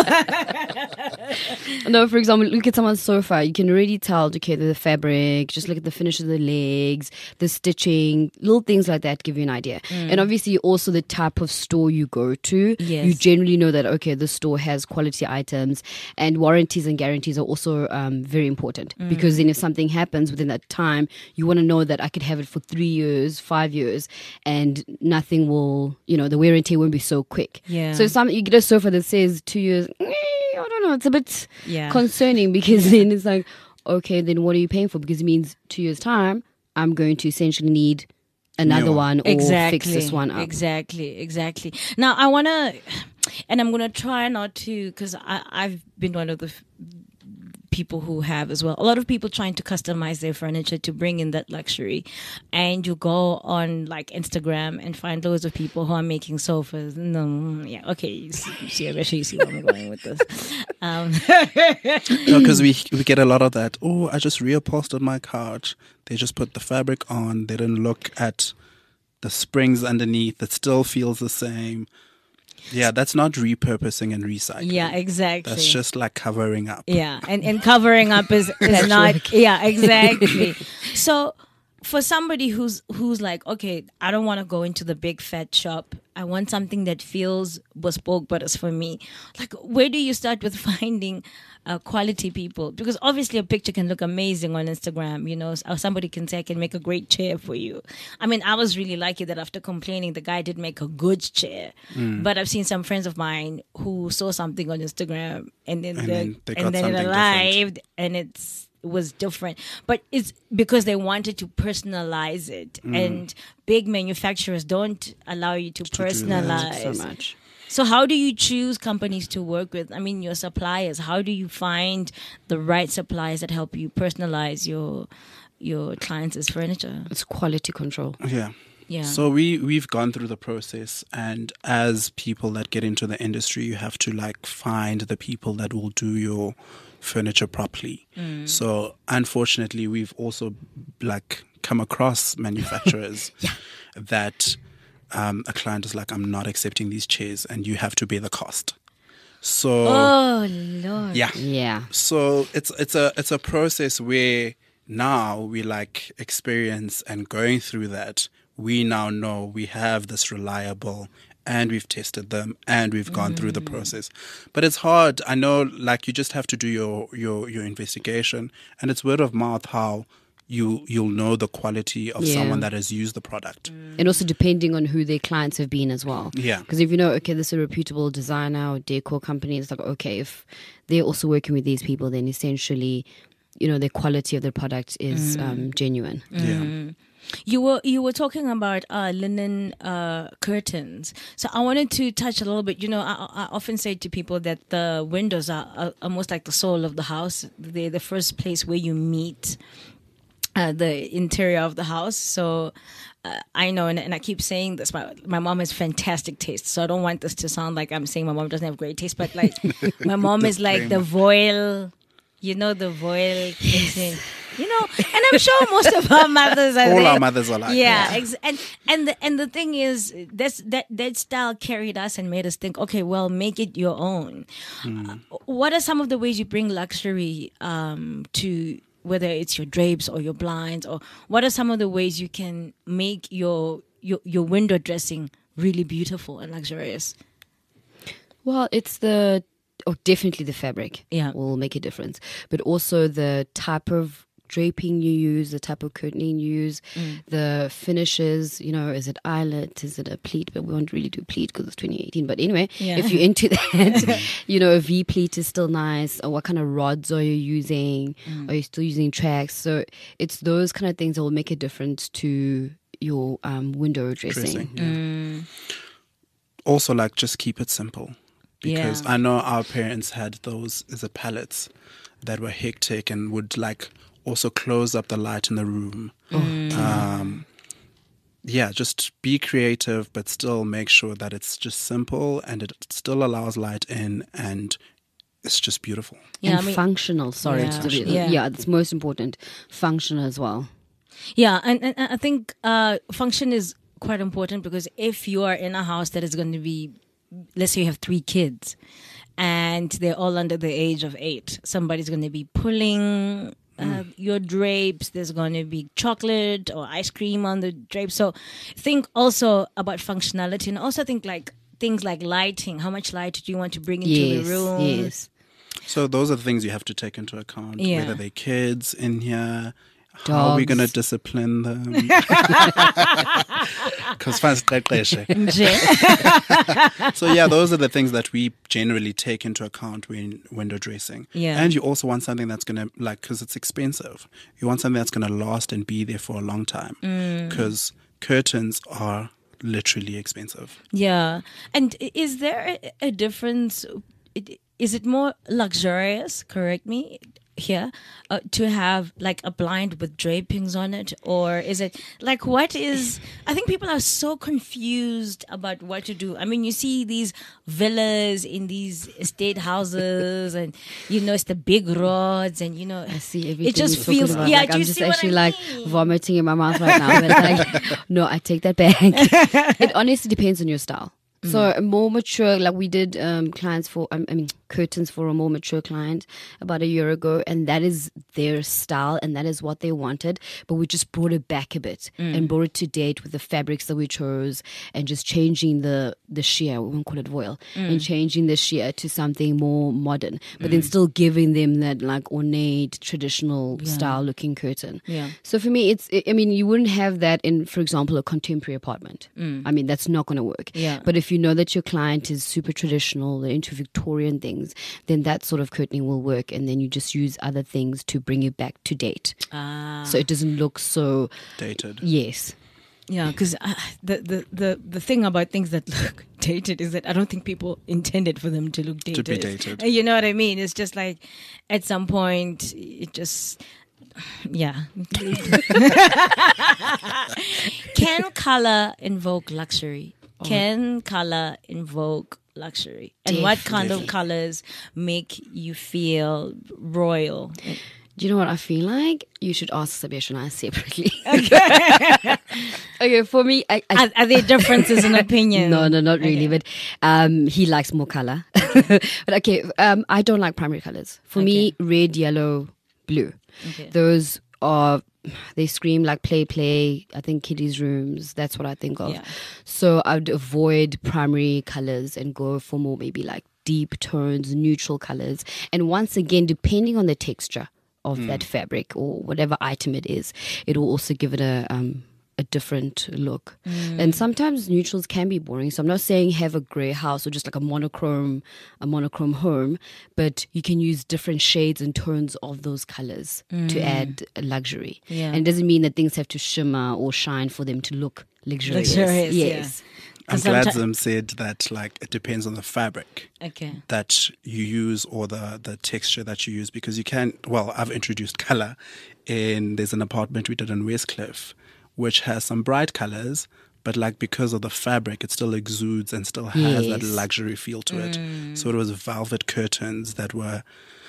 S4: No, for example, look at someone's sofa. You can already tell, okay, the fabric, just look at the finish of the legs, the stitching, little things like that give you an idea. And obviously also the type of store you go to.
S2: Yes.
S4: You generally know that, okay, the store has quality items, and warranties and guarantees are also very important, because then if something happens within that time, you want to know that I could have it for 3 years, 5 years, and nothing will, the wear and tear won't be so quick.
S2: Yeah.
S4: So if you get a sofa that says 2 years, I don't know, it's a bit
S2: Yeah.
S4: concerning, because then it's like, okay, then what are you paying for? Because it means 2 years' time, I'm going to essentially need another
S3: New
S4: one or fix this one up.
S2: Exactly. Now, I want to, and I'm going to try not to, because I've been one of the people who have as well. A lot of people trying to customize their furniture to bring in that luxury. And you go on like Instagram and find loads of people who are making sofas. No, yeah, okay. You see, I'm sure you see where I'm going with this.
S3: Because we get a lot of that. Oh, I just reupholstered my couch. They just put the fabric on. They didn't look at the springs underneath. It still feels the same. Yeah, that's not repurposing and recycling.
S2: Yeah, exactly.
S3: That's just like covering up.
S2: Yeah, and covering up is not. Yeah, exactly. So for somebody who's like, okay, I don't want to go into the big fat shop. I want something that feels bespoke, but it's for me. Like, where do you start with finding quality people? Because obviously a picture can look amazing on Instagram, or somebody can say, I can make a great chair for you. I mean, I was really lucky that after complaining, the guy did make a good chair. But I've seen some friends of mine who saw something on Instagram and then
S3: they got
S2: it
S3: something
S2: arrived and it was different. But it's because they wanted to personalize it. And big manufacturers don't allow you to
S3: do that
S2: personalize
S4: So much.
S2: So how do you choose companies to work with? I mean, your suppliers. How do you find the right suppliers that help you personalize your clients' furniture?
S4: It's quality control.
S3: Yeah.
S2: Yeah.
S3: So we've gone through the process, and as people that get into the industry, you have to like find the people that will do your furniture properly. So unfortunately, we've also like come across manufacturers that a client is like, I'm not accepting these chairs, and you have to bear the cost. So
S2: Oh Lord.
S3: yeah.
S4: Yeah.
S3: So it's a process where now we like experience and going through that, we now know we have this reliable, and we've tested them, and we've gone through the process. But it's hard. I know, like, you just have to do your investigation, and it's word of mouth how you'll know the quality of
S4: Yeah.
S3: someone that has used the product.
S4: And also depending on who their clients have been as well.
S3: Yeah.
S4: Because if you know, okay, this is a reputable designer or decor company, it's like, okay, if they're also working with these people, then essentially the quality of the product is genuine.
S3: Yeah.
S2: You were talking about linen curtains, so I wanted to touch a little bit. I often say to people that the windows are almost like the soul of the house. They're the first place where you meet the interior of the house. So I know, and I keep saying this, my mom has fantastic taste, so I don't want this to sound like I'm saying my mom doesn't have great taste, but like my mom is like the voile, the voile kitchen. And I'm sure most of our mothers are
S3: All
S2: there.
S3: our mothers are like that.
S2: And the thing is, that style carried us and made us think, okay, well, make it your own. What are some of the ways you bring luxury to, whether it's your drapes or your blinds, or what are some of the ways you can make your window dressing really beautiful and luxurious?
S4: Well, it's definitely the fabric will make a difference, but also the type of draping you use, the type of curtaining you use, the finishes, is it eyelet, is it a pleat? But we won't really do pleat because it's 2018. But anyway, if you're into that, a V-pleat is still nice. Or what kind of rods are you using? Are you still using tracks? So it's those kind of things that will make a difference to your window dressing.
S3: Also, just keep it simple. Because I know our parents had those pallets that were hectic and would also close up the light in the room. Just be creative, but still make sure that it's just simple and it still allows light in, and it's just beautiful.
S4: Functional. That's most important. Functional as well.
S2: Yeah, and I think function is quite important, because if you are in a house that is going to be, let's say you have 3 kids and they're all under the age of 8, somebody's going to be pulling your drapes. There's going to be chocolate or ice cream on the drapes. So think also about functionality, and also think things like lighting. How much light do you want to bring into the room?
S4: Yes.
S3: So those are the things you have to take into account.
S2: Yeah.
S3: Whether they're kids in here,
S4: Dogs.
S3: how are we going to discipline them? Because So those are the things that we generally take into account when window dressing.
S2: Yeah.
S3: And you also want something that's going to, because it's expensive, you want something that's going to last and be there for a long time. Because curtains are literally expensive.
S2: Yeah. And is there a difference? Is it more luxurious, correct me here, to have a blind with drapings on it? Or is it what is, I think people are so confused about what to do. I mean, you see these villas in these estate houses, and it's the big rods, and
S4: I see everything.
S2: it just
S4: you're
S2: feels
S4: talking about.
S2: do you
S4: I'm just
S2: see what
S4: actually
S2: I mean?
S4: vomiting in my mouth right now. But no, I take that back. It honestly depends on your style. So a more mature, we did clients for, curtains for a more mature client about a year ago, and that is their style and that is what they wanted. But we just brought it back a bit and brought it to date with the fabrics that we chose, and just changing the sheer, we won't call it voile, and changing the sheer to something more modern, but then still giving them that ornate, traditional style looking curtain.
S2: Yeah.
S4: So for me, you wouldn't have that in, for example, a contemporary apartment. That's not going to work.
S2: Yeah.
S4: But if you know that your client is super traditional, they're into Victorian things, then that sort of curtaining will work, and then you just use other things to bring it back to date. So it doesn't look so
S3: Dated.
S4: Yes.
S2: Yeah, because the thing about things that look dated is that I don't think people intended for them to look dated.
S3: To be dated.
S2: You know what I mean? It's just at some point, it just... Yeah. Can color invoke luxury? Can color invoke luxury? And what kind of colors make you feel royal?
S4: Do you know what I feel like? You should ask Sabesh and I separately. Okay, for me...
S2: Are there differences in opinion?
S4: No, not really. But he likes more color. But okay, I don't like primary colors. For me, red, yellow, blue.
S2: Okay.
S4: Those are... They scream play. I think kiddies' rooms. That's what I think of.
S2: Yeah.
S4: So I'd avoid primary colors and go for more maybe deep tones, neutral colors. And once again, depending on the texture of that fabric or whatever item it is, it will also give it a a different look. And sometimes neutrals can be boring. So I'm not saying have a grey house or just like a monochrome home, but you can use different shades and tones of those colors to add luxury.
S2: Yeah.
S4: And it doesn't mean that things have to shimmer or shine for them to look luxurious. Yes.
S3: I'm glad Zim said that like it depends on the fabric
S2: Okay.
S3: that you use or the texture that you use, because you can, well, I've introduced color there's an apartment we did in Westcliff which has some bright colors, but like because of the fabric it still exudes and still has that luxury feel to it. So it was velvet curtains that were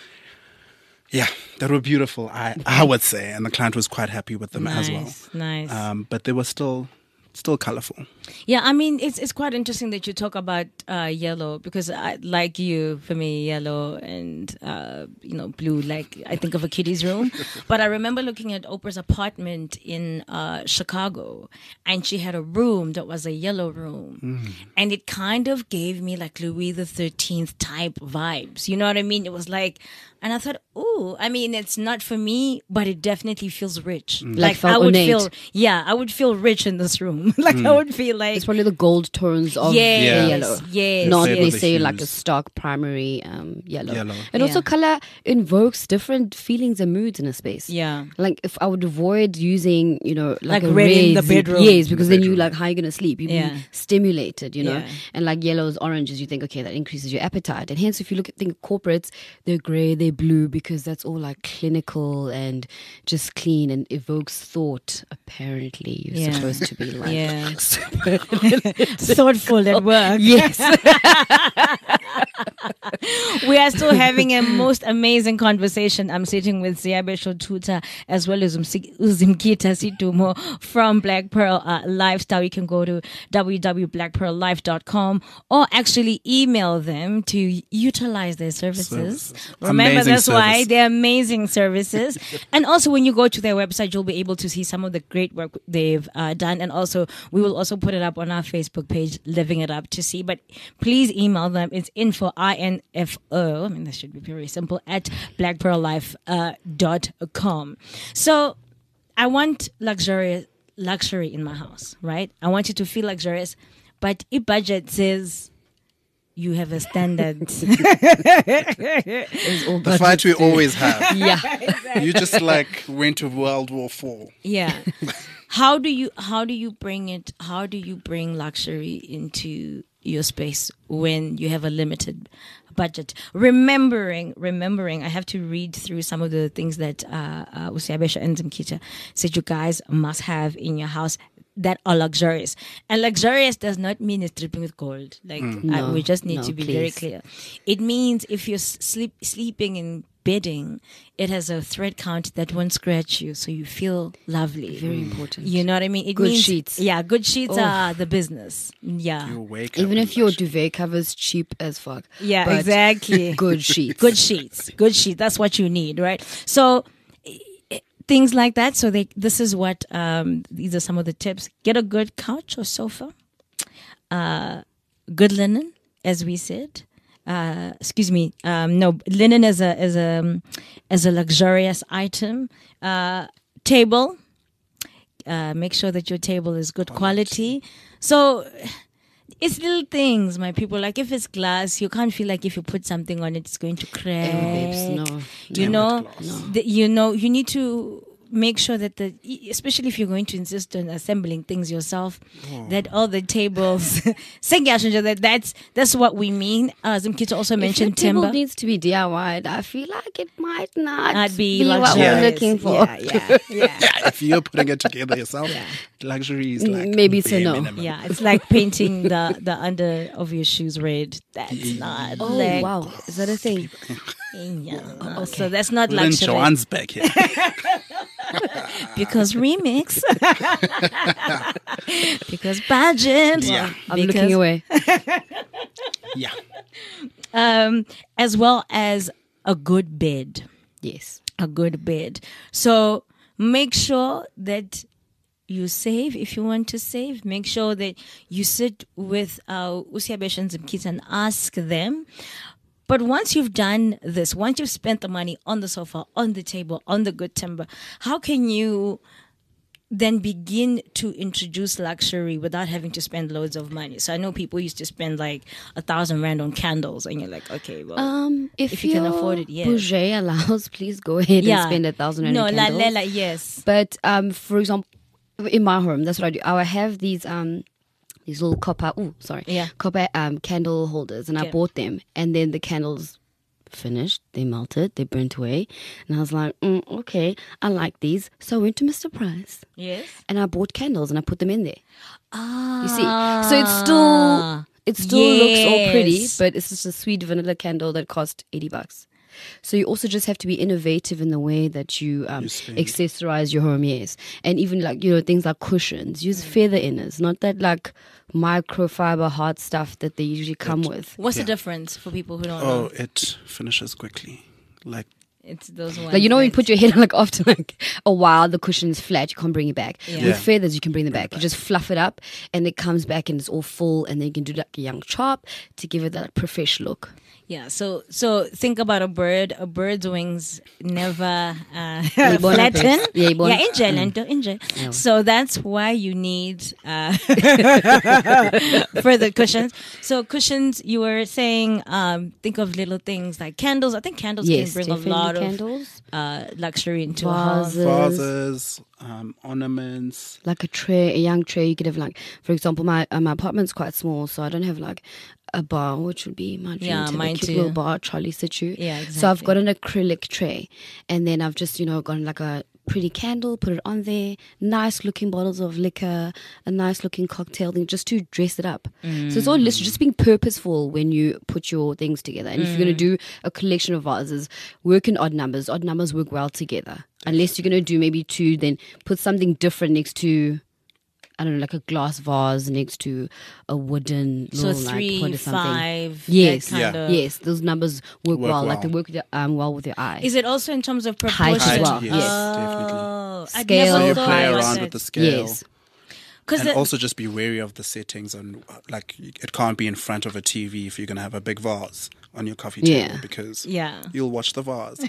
S3: beautiful, I would say, and the client was quite happy with them as well.
S2: Nice.
S3: But they were still colorful.
S2: Yeah, I mean, it's quite interesting that you talk about yellow, because like you, for me, yellow and blue, like I think of a kiddie's room. But I remember looking at Oprah's apartment in Chicago, and she had a room that was a yellow room, and it kind of gave me like Louis the 13th type vibes. You know what I mean? It was like, and I thought, oh, I mean, it's not for me, but it definitely feels rich. Like I would feel rich in this room. Like I would feel like
S4: it's probably the gold tones of the yellow.
S2: Yes.
S4: Not
S3: Yes.
S4: necessarily like a stark primary yellow. And
S2: Yeah.
S4: also color invokes different feelings and moods in a space.
S2: Yeah.
S4: Like if I would avoid using, like a
S2: red in the
S4: red,
S2: bedroom.
S4: yes, because then you like how are you gonna sleep? You'd
S2: Yeah.
S4: be stimulated,
S2: Yeah.
S4: And like yellows, oranges, you think okay, that increases your appetite. And hence if you think corporates, they're grey, they're blue, because that's all like clinical and just clean and evokes thought. Apparently you're
S2: Yeah.
S4: supposed to be like
S2: Yeah. Thoughtful at work.
S4: yes.
S2: We are still having a most amazing conversation. I'm sitting with Siabesho Tuta as well as Uzimkita Situmo from Black Pearl Lifestyle. You can go to www.blackpearllife.com or actually email them to utilize their services. Remember,
S3: Amazing
S2: that's why
S3: service.
S2: they're amazing services. And also when you go to their website, you'll be able to see some of the great work they've done. And also we will also put it up on our Facebook page, Living It Up, to see. But please email them. It's info, INFO. I mean, that should be very simple, at blackpearllife.com. So I want luxury in my house, right? I want it to feel luxurious, but if budget says you have a standard.
S3: The fight we always have.
S4: Yeah.
S3: You just like went to World War IV.
S2: Yeah. How do you bring luxury into your space when you have a limited budget? Remembering, I have to read through some of the things that Usiabesha and Zimkita said you guys must have in your house that are luxurious. And luxurious does not mean it's dripping with gold. Like we just need to be very clear. It means if you're sleeping in bedding, it has a thread count that won't scratch you, so you feel lovely.
S4: Very important.
S2: You know what I mean? It
S4: Good
S2: means,
S4: sheets.
S2: Yeah, good sheets are the business. Yeah.
S3: You wake up
S4: Even
S3: in
S4: if your
S3: luxury.
S4: duvet cover's cheap as fuck.
S2: Yeah,
S4: but
S2: exactly.
S4: Good sheets.
S2: Good sheets. That's what you need, right? So things like that. So this is what these are some of the tips. Get a good couch or sofa. Good linen, as we said. Linen as a luxurious item. Table. Make sure that your table is good quality. So it's little things, my people. Like if it's glass, you can't feel like if you put something on it, it's going to crack.
S4: babes, no.
S2: You know, you need to make sure that especially if you're going to insist on assembling things yourself, that all the tables, that's what we mean. Zimkita also mentioned
S4: if your table
S2: timber.
S4: needs to be DIY'd, I feel like it might not
S2: be
S4: what
S2: luxurious.
S4: we're looking for.
S2: Yeah.
S3: If you're putting it together yourself, luxury is like
S4: Maybe it's a
S3: bare
S4: no.
S3: minimum.
S2: Yeah, it's like painting the under of your shoes red. That's not
S4: Oh,
S2: like,
S4: wow. Is that a thing?
S2: Yeah. So that's not
S3: Lynn
S2: luxury.
S3: Joanne's back here.
S2: Because remix. Because budget.
S3: Yeah.
S4: I'm looking away.
S3: Yeah.
S2: As well as a good bed.
S4: Yes.
S2: A good bed. So make sure that you save if you want to save. Make sure that you sit with Usiabesh and Zimkita and ask them. But once you've done this, once you've spent the money on the sofa, on the table, on the good timber, how can you then begin to introduce luxury without having to spend loads of money. So I know people used to spend like 1,000 rand on candles, and you're like, okay, well,
S4: if
S2: you can
S4: your
S2: afford it, yes.
S4: budget allows, please go ahead and spend 1,000 rand on candles.
S2: No, yes.
S4: But for example, in my home, that's what I do. I have these little copper candle holders, and I bought them, and then the candles finished, they melted, they burnt away, and I was like, okay, I like these, so I went to Mr. Price,
S2: Yes.
S4: and I bought candles and I put them in there.
S2: Ah.
S4: You see, so it still looks all pretty, but it's just a sweet vanilla candle that cost $80. So you also just have to be innovative in the way that you accessorize your home, yes. And even like, things like cushions, use feather inners, not that like microfiber hard stuff that they usually come with.
S2: What's the difference for people who don't know?
S3: Oh, it finishes quickly. Like,
S2: It's those ones.
S4: Like, when you put your head on, like after like a while, the cushion's flat, you can't bring it back.
S2: Yeah.
S4: With feathers, you can bring them back. You just fluff it up and it comes back and it's all full, and then you can do like a young chop to give it that profesh look.
S2: Yeah, so think about a bird. A bird's wings never
S4: Ibona
S2: flatten.
S4: first. Yeah, ibona.
S2: Enjoy. So that's why you need further cushions. So cushions, you were saying, think of little things like candles. I think candles
S4: Yes,
S2: can bring a
S4: definitely
S2: lot
S4: candles.
S2: of luxury into
S4: Vases.
S2: a house.
S3: vases, ornaments.
S4: Like a young tray. You could have like, for example, my apartment's quite small, so I don't have like a bar, which would be my dream.
S2: Yeah,
S4: to have
S2: mine
S4: a cute
S2: too.
S4: little bar, Charlie situ.
S2: Yeah,
S4: So I've
S2: exactly.
S4: got an acrylic tray, and then I've just gotten like a pretty candle, put it on there, nice looking bottles of liquor, a nice looking cocktail thing, just to dress it up. So it's all just being purposeful when you put your things together. And if you're going to do a collection of vases, work in odd numbers. Odd numbers work well together. Unless you're going to do maybe 2, then put something different next to, I don't know, like a glass vase next to a wooden
S2: So
S4: little
S2: 3,
S4: like,
S2: 5.
S4: Yes,
S2: that kind of-
S4: yes, those numbers work well. Like they
S3: well.
S4: work well with your eye.
S2: Is it also in terms of
S4: Height
S2: proportion?
S4: as well,
S3: yes,
S2: Oh,
S3: definitely.
S2: I'd
S4: Scale.
S2: never
S3: So you
S2: thought
S3: play
S2: about
S3: around
S2: it.
S3: with the scale.
S4: Yes.
S2: Because
S3: And also just be wary of the settings, and like it can't be in front of a TV if you're going to have a big vase on your coffee table,
S4: Yeah.
S3: because
S2: Yeah.
S3: you'll watch the vase.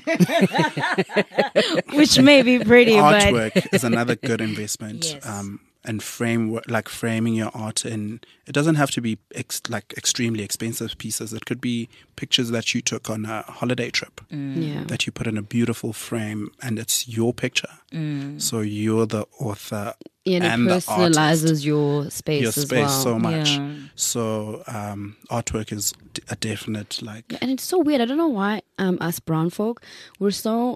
S2: which may be pretty, but
S3: Artwork is another good investment.
S2: Yes.
S3: And framing your art in, it doesn't have to be extremely expensive pieces. It could be pictures that you took on a holiday trip
S4: Yeah.
S3: that you put in a beautiful frame, and it's your picture. So you're the author
S4: And it
S3: and the artist.
S4: personalizes your space
S3: Your
S4: as
S3: space
S4: well.
S3: so much.
S2: Yeah.
S3: So artwork is a definite
S4: And it's so weird. I don't know why us brown folk, we're so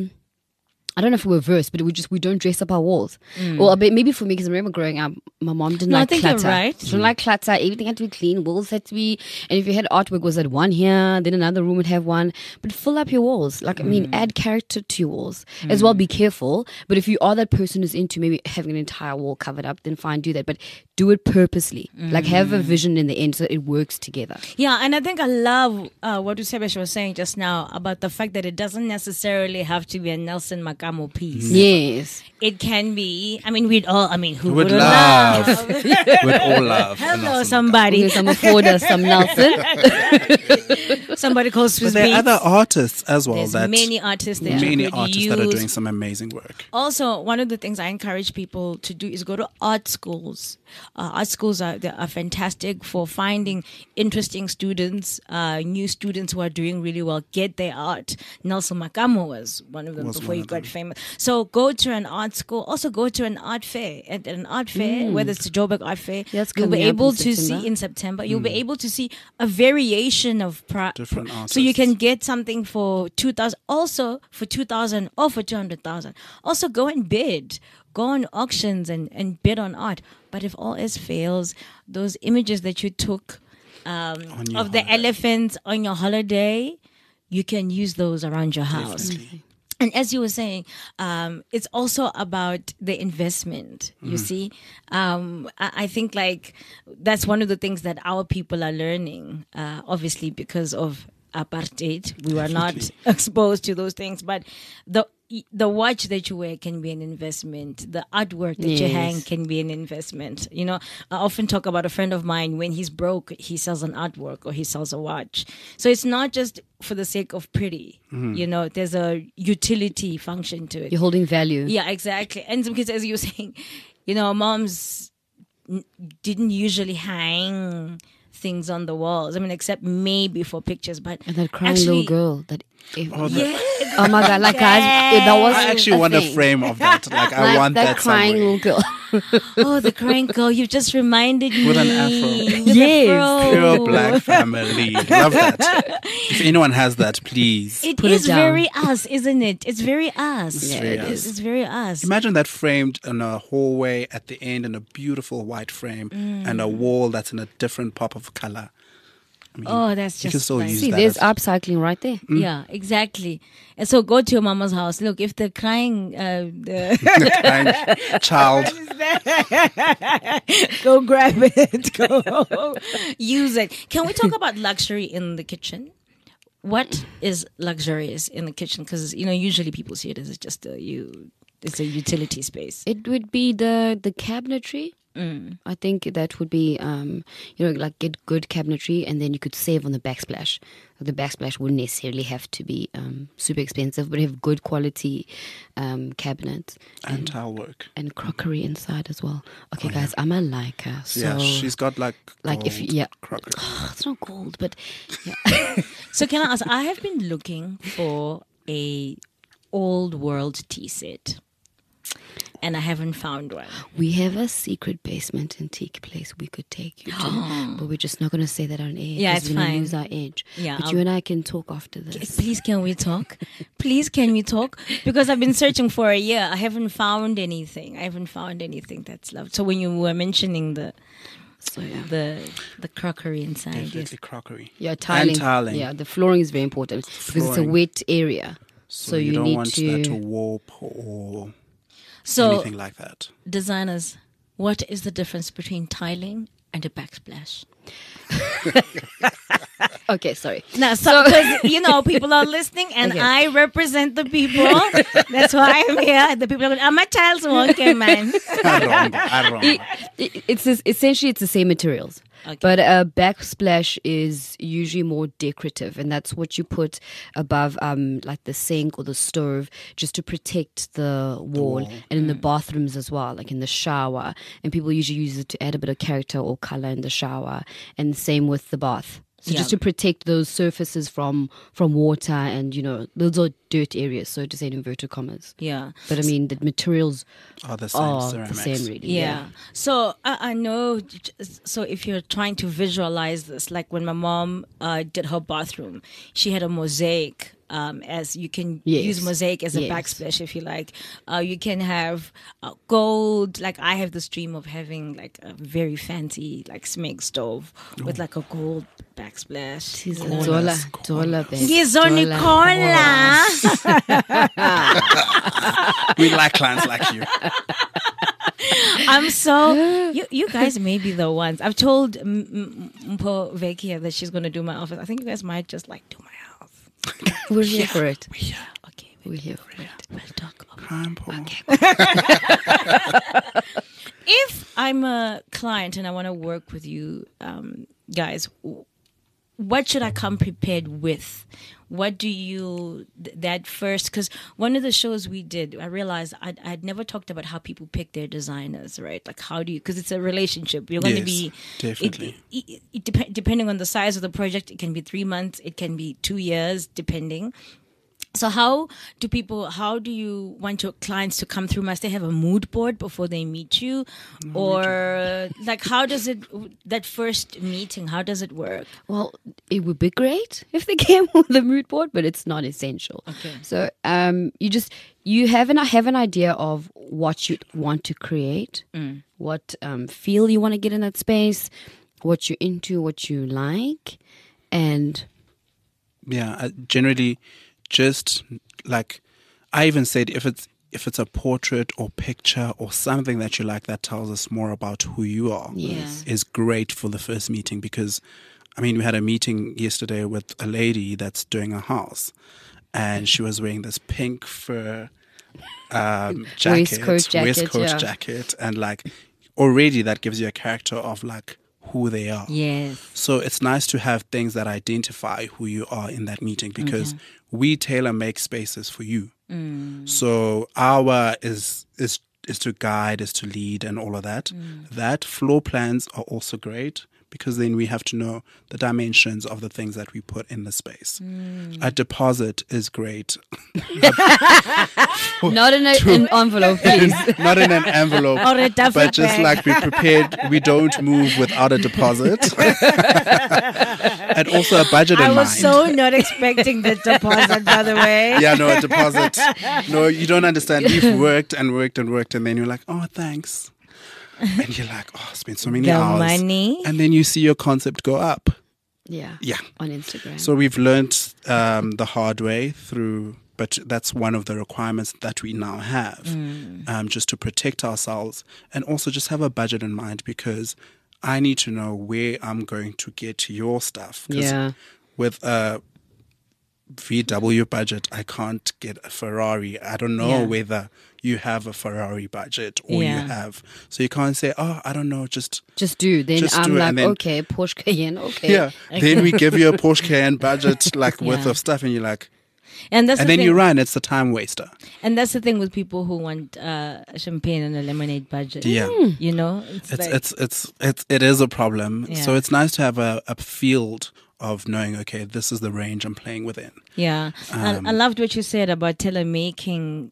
S4: I don't know if we're versed, but we don't dress up our walls. Well, maybe for me, because I remember growing up, my mom didn't
S2: No, I
S4: like
S2: think you're
S4: clutter.
S2: right.
S4: She didn't like clutter. Everything had to be clean. Walls had to be, and if you had artwork, was at one here, then another room would have one. But fill up your walls. Like, I mean, add character to your walls as well. Be careful. But if you are that person who's into maybe having an entire wall covered up, then fine, do that. But do it purposely. Like, have a vision in the end so that it works together.
S2: yeah, and I think I love what Usebesh was saying just now about the fact that it doesn't necessarily have to be a Nelson Makamo piece.
S4: Yes.
S2: It can be. I mean, who
S3: Would
S2: would
S3: love.
S2: love?
S3: With all love.
S2: Hello, somebody.
S4: Here's some afford us some Nelson.
S2: Somebody calls
S3: But
S2: Swiss
S3: there are
S2: Beats.
S3: other artists as well.
S2: There's
S3: that
S2: many artists that
S3: many
S2: you could
S3: artists
S2: use.
S3: that are doing some amazing work.
S2: Also, one of the things I encourage people to do is go to art schools. Art schools are fantastic for finding interesting students, new students who are doing really well, get their art. Nelson Makamo was one of them
S3: Was
S2: before
S3: one
S2: he
S3: of
S2: got
S3: them.
S2: famous. So go to an art school. Also go to an art fair. At an art fair, whether it's the Joburg Art Fair,
S4: That's
S2: you'll be
S4: coming up
S2: able
S4: in
S2: to
S4: September.
S2: see in September. You'll be able to see a variation of
S3: Different
S2: so you
S3: artists.
S2: can get something for 2,000, also for 2,000 or for 200,000. Also go and bid. Go on auctions and bid on art. But if all else fails, those images that you took
S3: On your
S2: of the
S3: holiday.
S2: elephants on your holiday, you can use those around your house.
S3: Definitely.
S2: And as you were saying, it's also about the investment. You see, I think like that's one of the things that our people are learning. Obviously, because of apartheid, we were not exposed to those things. But the watch that you wear can be an investment. The artwork that you hang can be an investment. You know, I often talk about a friend of mine. When he's broke, he sells an artwork or he sells a watch. So it's not just for the sake of pretty. You know, there's a utility function to it.
S4: You're holding value.
S2: Yeah, exactly. And some kids, as you were saying, you know, moms didn't usually hang things on the walls. I mean, except maybe for pictures, but
S4: And that crying
S2: actually,
S4: little girl. That
S2: yeah,
S4: oh my god! Like guys, that was.
S3: I actually want a
S4: thing.
S3: frame of that. Like, I
S4: Like
S3: want that
S4: crying
S3: somewhere.
S4: little girl.
S2: oh, the crying girl! You've just reminded me
S3: With an afro.
S2: With a
S4: Yes.
S2: fro.
S3: Pure black family. Love that. If anyone has that, please.
S2: It
S4: Put it
S2: is
S4: down.
S2: very us, isn't it? It's very us.
S3: Yeah, it is.
S2: It's very us.
S3: Imagine that framed in a hallway at the end in a beautiful white frame and a wall that's in a different pop of color. I mean,
S2: Oh, that's
S3: you can
S2: just
S3: still
S2: nice.
S3: use
S4: See,
S3: that
S4: there's
S3: as-
S4: upcycling right there.
S2: Yeah, exactly. And so go to your mama's house. Look, if the crying
S3: kind child.
S2: go grab it. Go use it. Can we talk about luxury in the kitchen? What is luxurious in the kitchen? Because you know, usually people see it as just it's a utility space.
S4: It would be the cabinetry. I think that would be, like get good cabinetry, and then you could save on the backsplash. The backsplash wouldn't necessarily have to be super expensive, but have good quality cabinets
S3: And towel work.
S4: and crockery inside as well. Okay, guys, I'm a liker. So
S3: Yeah, she's got like
S4: if
S3: gold
S4: yeah,
S3: crockery.
S4: it's not gold, but
S2: So can I ask? I have been looking for a old world tea set, and I haven't found one.
S4: we have a secret basement antique place we could take you to, but we're just not going to say that on air.
S2: Yeah,
S4: 'cause
S2: it's
S4: we're gonna
S2: fine.
S4: lose our edge.
S2: Yeah,
S4: but
S2: I'll-
S4: you and I can talk after this.
S2: Please, can we talk? Please, can we talk? Because I've been searching for a year. I haven't found anything. That's loved. So when you were mentioning
S4: So yeah.
S2: the crockery inside, yes.
S3: Definitely crockery.
S4: Yeah, tiling.
S3: And tiling.
S4: Yeah, the flooring is very important because it's a
S3: Flooring.
S4: wet area.
S3: So
S4: you
S3: don't
S4: need
S3: want
S4: to.
S3: that to warp or
S2: So
S3: anything like that.
S2: designers, what is the difference between tiling and a backsplash?
S4: Okay, sorry.
S2: Now, so because you know people are listening, and
S4: Okay.
S2: I represent the people. That's why I'm here. The people are going, "I'm a child's walking man."
S3: I don't know.
S4: Essentially it's the same materials.
S2: Okay.
S4: But a backsplash is usually more decorative, and that's what you put above, like the sink or the stove, just to protect the wall, and in the bathrooms as well, like in the shower. And people usually use it to add a bit of character or color in the shower, and same with the bath. So
S2: Yeah.
S4: just to protect those surfaces from water, and those are dirt areas. So to say in inverted commas.
S2: Yeah.
S4: But I mean the materials
S3: Are the same
S4: are the
S3: ceramics.
S4: same, really.
S2: Yeah. So I know. So if you're trying to visualize this, like when my mom did her bathroom, she had a mosaic. As you can
S4: Yes.
S2: use mosaic as a
S4: Yes.
S2: backsplash if you like. You can have gold. Like I have this dream of having like a very fancy like Smeg stove with like a gold backsplash.
S4: Dola, babe.
S2: Ngizonicola.
S3: We like clients like you.
S2: I'm so you guys may be the ones. I've told Mpo Vekia that she's going to do my office. I think you guys might just like do my house.
S4: We're here for it.
S2: Okay,
S4: We're here for it.
S2: we'll talk about.
S3: Crime Paul.
S2: If I'm a client and I want to work with you, guys, what should I come prepared with? What do you, that first, because one of the shows we did, I realized I'd never talked about how people pick their designers, right? Like how do you, because it's a relationship. You're going to
S3: Yes,
S2: be,
S3: definitely.
S2: depending on the size of the project, it can be 3 months, it can be 2 years, depending. So how do you want your clients to come through? Must they have a mood board before they meet you? Or like how does that first meeting, how does it work?
S4: Well, it would be great if they came with a mood board, but it's not essential.
S2: Okay.
S4: So you have an idea of what you want to create, what feel you want to get in that space, what you're into, what you like, and
S3: Yeah, generally, just like I even said, if it's a portrait or picture or something that you like that tells us more about who you are,
S4: Yes.
S3: is great for the first meeting. Because, I mean, we had a meeting yesterday with a lady that's doing a house, and she was wearing this pink fur jacket,
S4: Waistcoat jacket,
S3: jacket, and like already that gives you a character of like who they are.
S2: Yes.
S3: So it's nice to have things that identify who you are in that meeting, because we tailor make spaces for you. So our is to guide, is to lead, and all of that. That floor plans are also great, because then we have to know the dimensions of the things that we put in the space. A deposit is great.
S4: Not in an envelope, please.
S3: Not in an envelope,
S2: Or a duffel
S3: but just
S2: bag.
S3: like be prepared. We don't move without a deposit. And also a budget in
S2: I
S3: mind.
S2: was so not expecting the deposit, by the way.
S3: Yeah, no, a deposit. No, you don't understand. We've worked and worked and worked, and then you're like, oh, thanks. And you're like, oh, I spent so many
S2: The
S3: hours.
S2: money.
S3: And then you see your concept go up.
S4: Yeah.
S3: Yeah.
S4: On Instagram.
S3: So we've learned the hard way through, but that's one of the requirements that we now have, just to protect ourselves, and also just have a budget in mind, because I need to know where I'm going to get your stuff. 'Cause
S4: Yeah.
S3: with a VW budget, I can't get a Ferrari. I don't know
S2: Yeah.
S3: whether you have a Ferrari budget or
S2: Yeah.
S3: you have. So you can't say, oh, I don't know, just
S4: do. Then
S3: Just
S4: I'm
S3: do it,
S4: like,
S3: and then-
S4: okay, Porsche Cayenne, okay.
S3: yeah. Then we give you a Porsche Cayenne budget like worth
S2: Yeah.
S3: of stuff, and you're like,
S2: And that's
S3: and
S2: the
S3: then
S2: thing.
S3: you run. It's a time waster.
S2: And that's the thing with people who want champagne and a lemonade budget.
S3: Yeah.
S2: You know, like,
S3: It is a problem.
S2: Yeah.
S3: So it's nice to have a field of knowing, okay, this is the range I'm playing within.
S2: yeah. I loved what you said about tailor making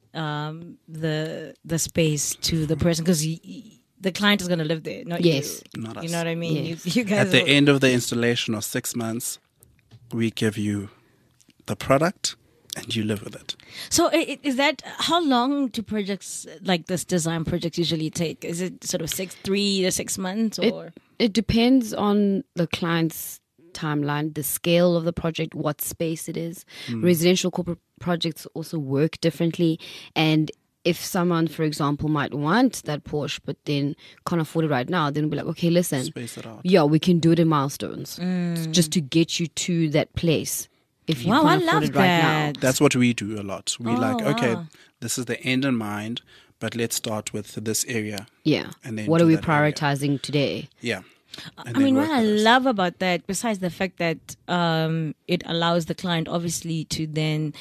S2: the space to the person, because the client is going to live there, not
S4: Yes.
S2: you.
S3: Not us.
S2: You know what I mean?
S4: Yes.
S2: You guys
S3: At the
S2: will-
S3: end of the installation of 6 months, we give you the product and you live with it.
S2: So is that, how long do projects like this, design projects, usually take? Is it sort of 3 to 6 months, or?
S4: It depends on the client's timeline, the scale of the project, what space it is. Residential corporate projects also work differently. And if someone, for example, might want that Porsche but then can't afford it right now, then we'll be like, okay, listen,
S3: Space it out.
S4: yeah, we can do it in milestones just to get you to that place if you
S2: Wow, I
S4: can't afford
S2: love
S4: it right now.
S2: that.
S3: That's what we do a lot. We like, okay,
S2: wow.
S3: this is the end in mind, but let's start with this area.
S4: Yeah.
S3: And then
S4: What
S3: do
S4: are we
S3: that area.
S4: prioritizing today?
S3: Yeah.
S2: I
S3: And then
S2: mean,
S3: work
S2: what I
S3: with us.
S2: love about that, besides the fact that it allows the client obviously to then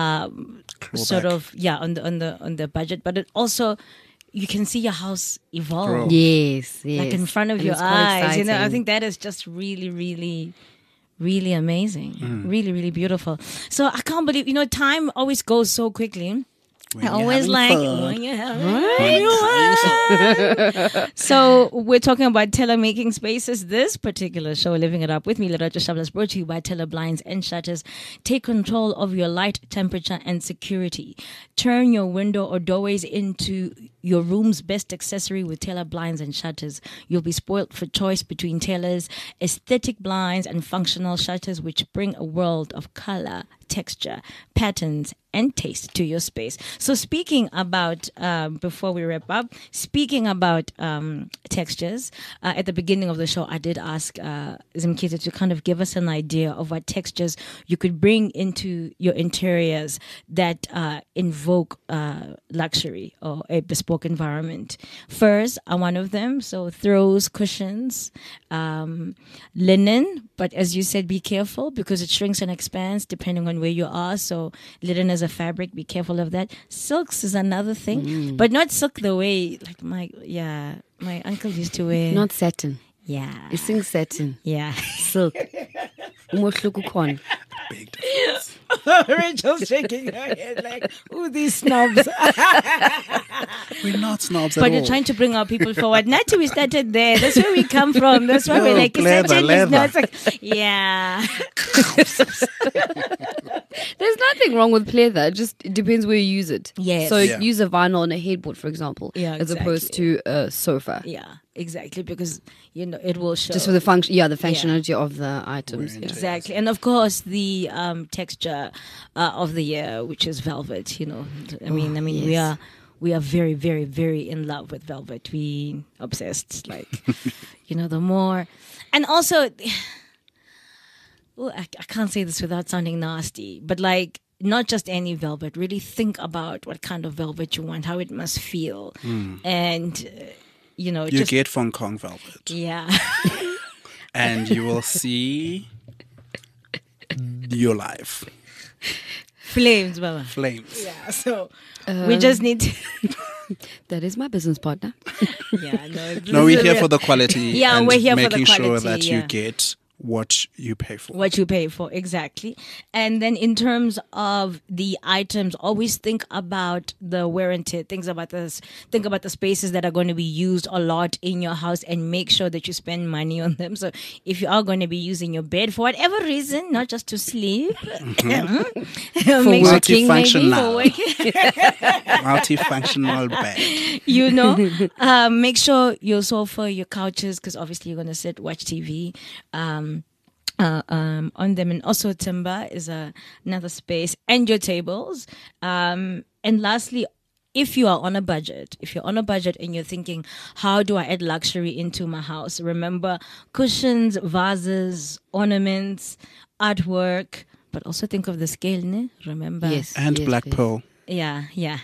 S2: sort
S3: back.
S2: of on the budget, but it also, you can see your house evolve,
S3: Grow.
S4: Yes, yes.
S2: like in front of
S4: And
S2: your
S4: it's quite
S2: eyes. You know, I
S4: exciting.
S2: think that is just really, really, really amazing,
S3: Mm.
S2: really, really beautiful. So I can't believe, time always goes so quickly.
S3: When
S2: I
S3: you're
S2: always
S3: having
S2: like
S3: fun.
S2: when you're having fun. So we're talking about tailor making spaces. This particular show, Living It Up with me, Lerato Shabla, is brought to you by Tailor Blinds and Shutters. Take control of your light, temperature, and security. Turn your window or doorways into your room's best accessory with Tailor Blinds and Shutters. You'll be spoiled for choice between Tailor's aesthetic blinds and functional shutters, which bring a world of color, texture, patterns, and taste to your space. So speaking about, before we wrap up, speaking about textures, at the beginning of the show, I did ask Zimkita to kind of give us an idea of what textures you could bring into your interiors that invoke luxury or a bespoke environment. Furs are one of them, so throws, cushions, linen, but as you said, be careful because it shrinks and expands depending on where you are. So linen is a fabric, be careful of that. Silks is another thing, but not silk the way like my uncle used to wear.
S4: Not satin.
S2: Yeah.
S4: It's in satin.
S2: Yeah.
S4: Silk. Umohluko khona.
S3: Big difference.
S2: Rachel's shaking her head like, ooh, these snobs.
S3: We're not snobs
S2: But
S3: at
S2: you're
S3: all.
S2: trying to bring our people forward. Not we started there. That's where we come from. That's why we're
S3: No,
S2: like,
S3: leather,
S2: satin is
S3: leather.
S2: not like, yeah.
S4: There's nothing wrong with pleather. It just depends where you use it.
S2: Yes.
S4: So
S3: Yeah.
S4: use a vinyl on a headboard, for example,
S2: Yeah,
S4: as opposed to a sofa.
S2: Yeah, exactly. Because, it will show.
S4: Just for the function, the functionality of the items.
S3: Wearing
S4: Yeah.
S2: Exactly. And of course, the texture of the year, which is velvet, I mean,
S4: yes.
S2: we are very, very, very in love with velvet. We obsessed, like, the more. And also, well, I can't say this without sounding nasty, but like not just any velvet. Really think about what kind of velvet you want, how it must feel, and
S3: You
S2: just
S3: get Hong Kong velvet,
S2: yeah.
S3: and you will see your life
S2: Flames, Baba.
S3: flames.
S2: Yeah, so we just need to.
S4: That is my business partner.
S2: Yeah, no.
S3: No, we're here for the quality.
S2: Yeah,
S3: and
S2: we're here for the
S3: making sure
S2: quality,
S3: that
S2: yeah.
S3: you get what you pay for.
S2: What you pay for, exactly. And then in terms of the items, always think about the wear and tear. Think about the spaces that are going to be used a lot in your house, and make sure that you spend money on them. So if you are going to be using your bed for whatever reason, not just to sleep,
S4: For
S2: make
S4: working, maybe?
S3: Multifunctional.
S2: working.
S3: Multifunctional bed.
S2: Make sure your sofa, your couches, because obviously you're going to sit, watch TV, on them, and also timber is another space, and your tables. And lastly, if you're on a budget and you're thinking, how do I add luxury into my house? Remember cushions, vases, ornaments, artwork, but also think of the scale, ne? Remember?
S4: Yes.
S3: And black
S4: yes.
S3: pearl.
S2: Yeah.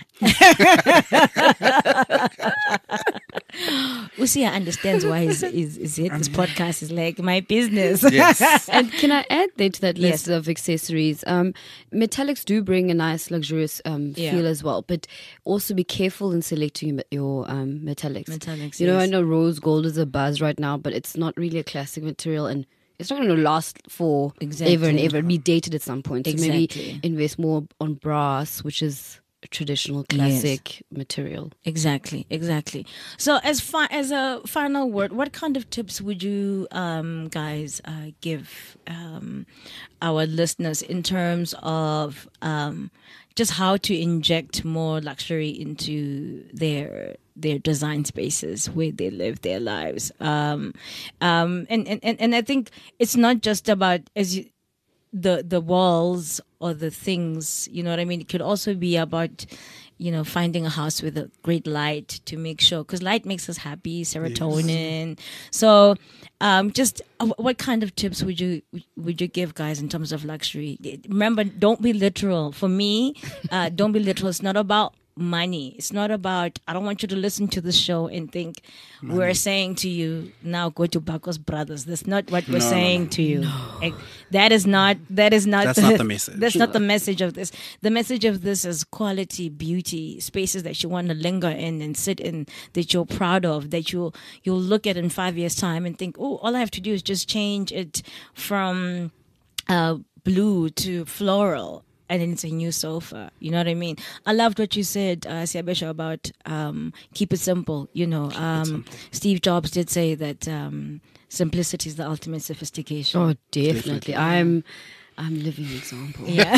S2: Usia understands why is it? This podcast is like my business.
S3: Yes.
S4: And can I add there to that list
S2: Yes.
S4: of accessories? Metallics do bring a nice luxurious feel as well, but also be careful in selecting your metallics.
S2: Metallics,
S4: You know, I
S2: yes.
S4: know rose gold is a buzz right now, but it's not really a classic material, and it's not going to last for ever and
S2: Exactly.
S4: ever. It'll be dated at some point. So
S2: Exactly.
S4: maybe invest more on brass, which is a traditional classic material.
S2: Exactly. So as a final word, what kind of tips would you guys give our listeners in terms of just how to inject more luxury into their design spaces where they live their lives? And I think it's not just about the walls or the things, you know what I mean? It could also be about, finding a house with a great light to make sure, because light makes us happy, serotonin. So, just what kind of tips would you give guys in terms of luxury? Remember, don't be literal. For me, don't be literal. It's not about money. It's not about, I don't want you to listen to the show and think we're saying to you, now go to Bakos Brothers. That's not what we're saying to you. That is not
S3: That's not the message.
S2: That's not the message of this. The message of this is quality, beauty, spaces that you want to linger in and sit in, that you're proud of, that you'll look at in 5 years' time and think, oh, all I have to do is just change it from blue to floral, and then it's a new sofa. You know what I mean? I loved what you said, Siabesha, about keep it simple. Steve Jobs did say that simplicity is the ultimate sophistication.
S4: Oh, definitely. I'm living example.
S2: Yeah.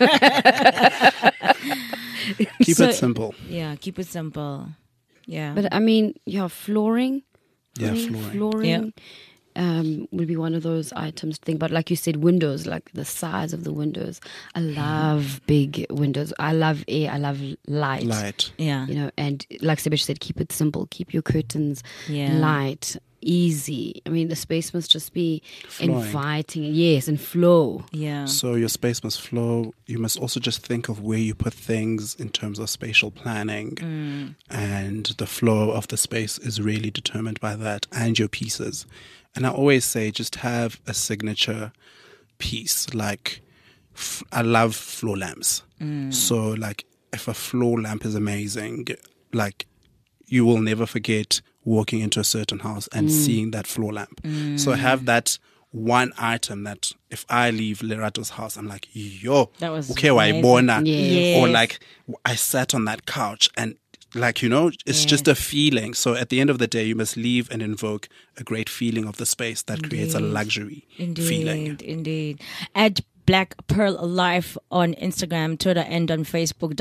S3: Keep it simple.
S2: Yeah, keep it simple. Yeah.
S4: But I mean, flooring.
S3: Yeah, flooring.
S4: Would be one of those items to think about. Like you said, windows, like the size of the windows. I love big windows. I love air. I love light.
S3: Light.
S2: yeah.
S4: And like Sebesh said, keep it simple. Keep your curtains
S2: Yeah.
S4: light, easy. I mean, the space must just be
S3: Flowing.
S4: inviting. Yes, and flow.
S2: Yeah.
S3: So your space must flow. You must also just think of where you put things in terms of spatial planning. And the flow of the space is really determined by that, and your pieces. And I always say just have a signature piece. Like, I love floor lamps. So like if a floor lamp is amazing, like you will never forget walking into a certain house and seeing that floor lamp. So have that one item that if I leave Lerato's house, I'm like, yo,
S2: That was
S3: okay,
S2: amazing.
S3: waibona.
S4: Yes.
S3: Or like I sat on that couch and like, it's just a feeling. So at the end of the day, you must leave and invoke a great feeling of the space that creates a luxury feeling.
S2: Indeed. At Black Pearl Life on Instagram, Twitter, and on Facebook,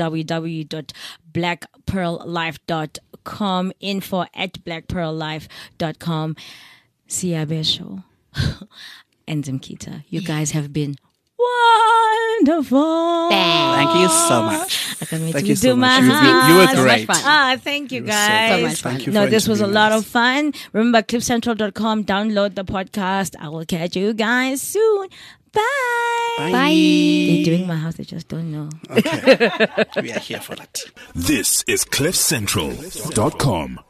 S2: www.blackpearllife.com, info at blackpearllife.com. Siabesho and Zimkita, you guys have been wonderful.
S3: Thank you so much.
S2: I can wait
S3: Thank
S2: till
S3: you
S2: do
S3: so
S2: my
S3: much. You were
S2: heart.
S3: great.
S4: So much fun.
S2: Thank you
S3: You were so
S2: guys.
S3: great.
S4: much fun.
S3: Thank you
S2: No,
S3: for
S2: this was a
S3: interviewing
S2: lot
S3: us.
S2: of fun. Remember, cliffcentral.com, download the podcast. I will catch you guys soon. Bye.
S4: Bye.
S2: They're doing my house. They just don't know.
S3: Okay. We are here for that.
S1: This is CliffCentral.com.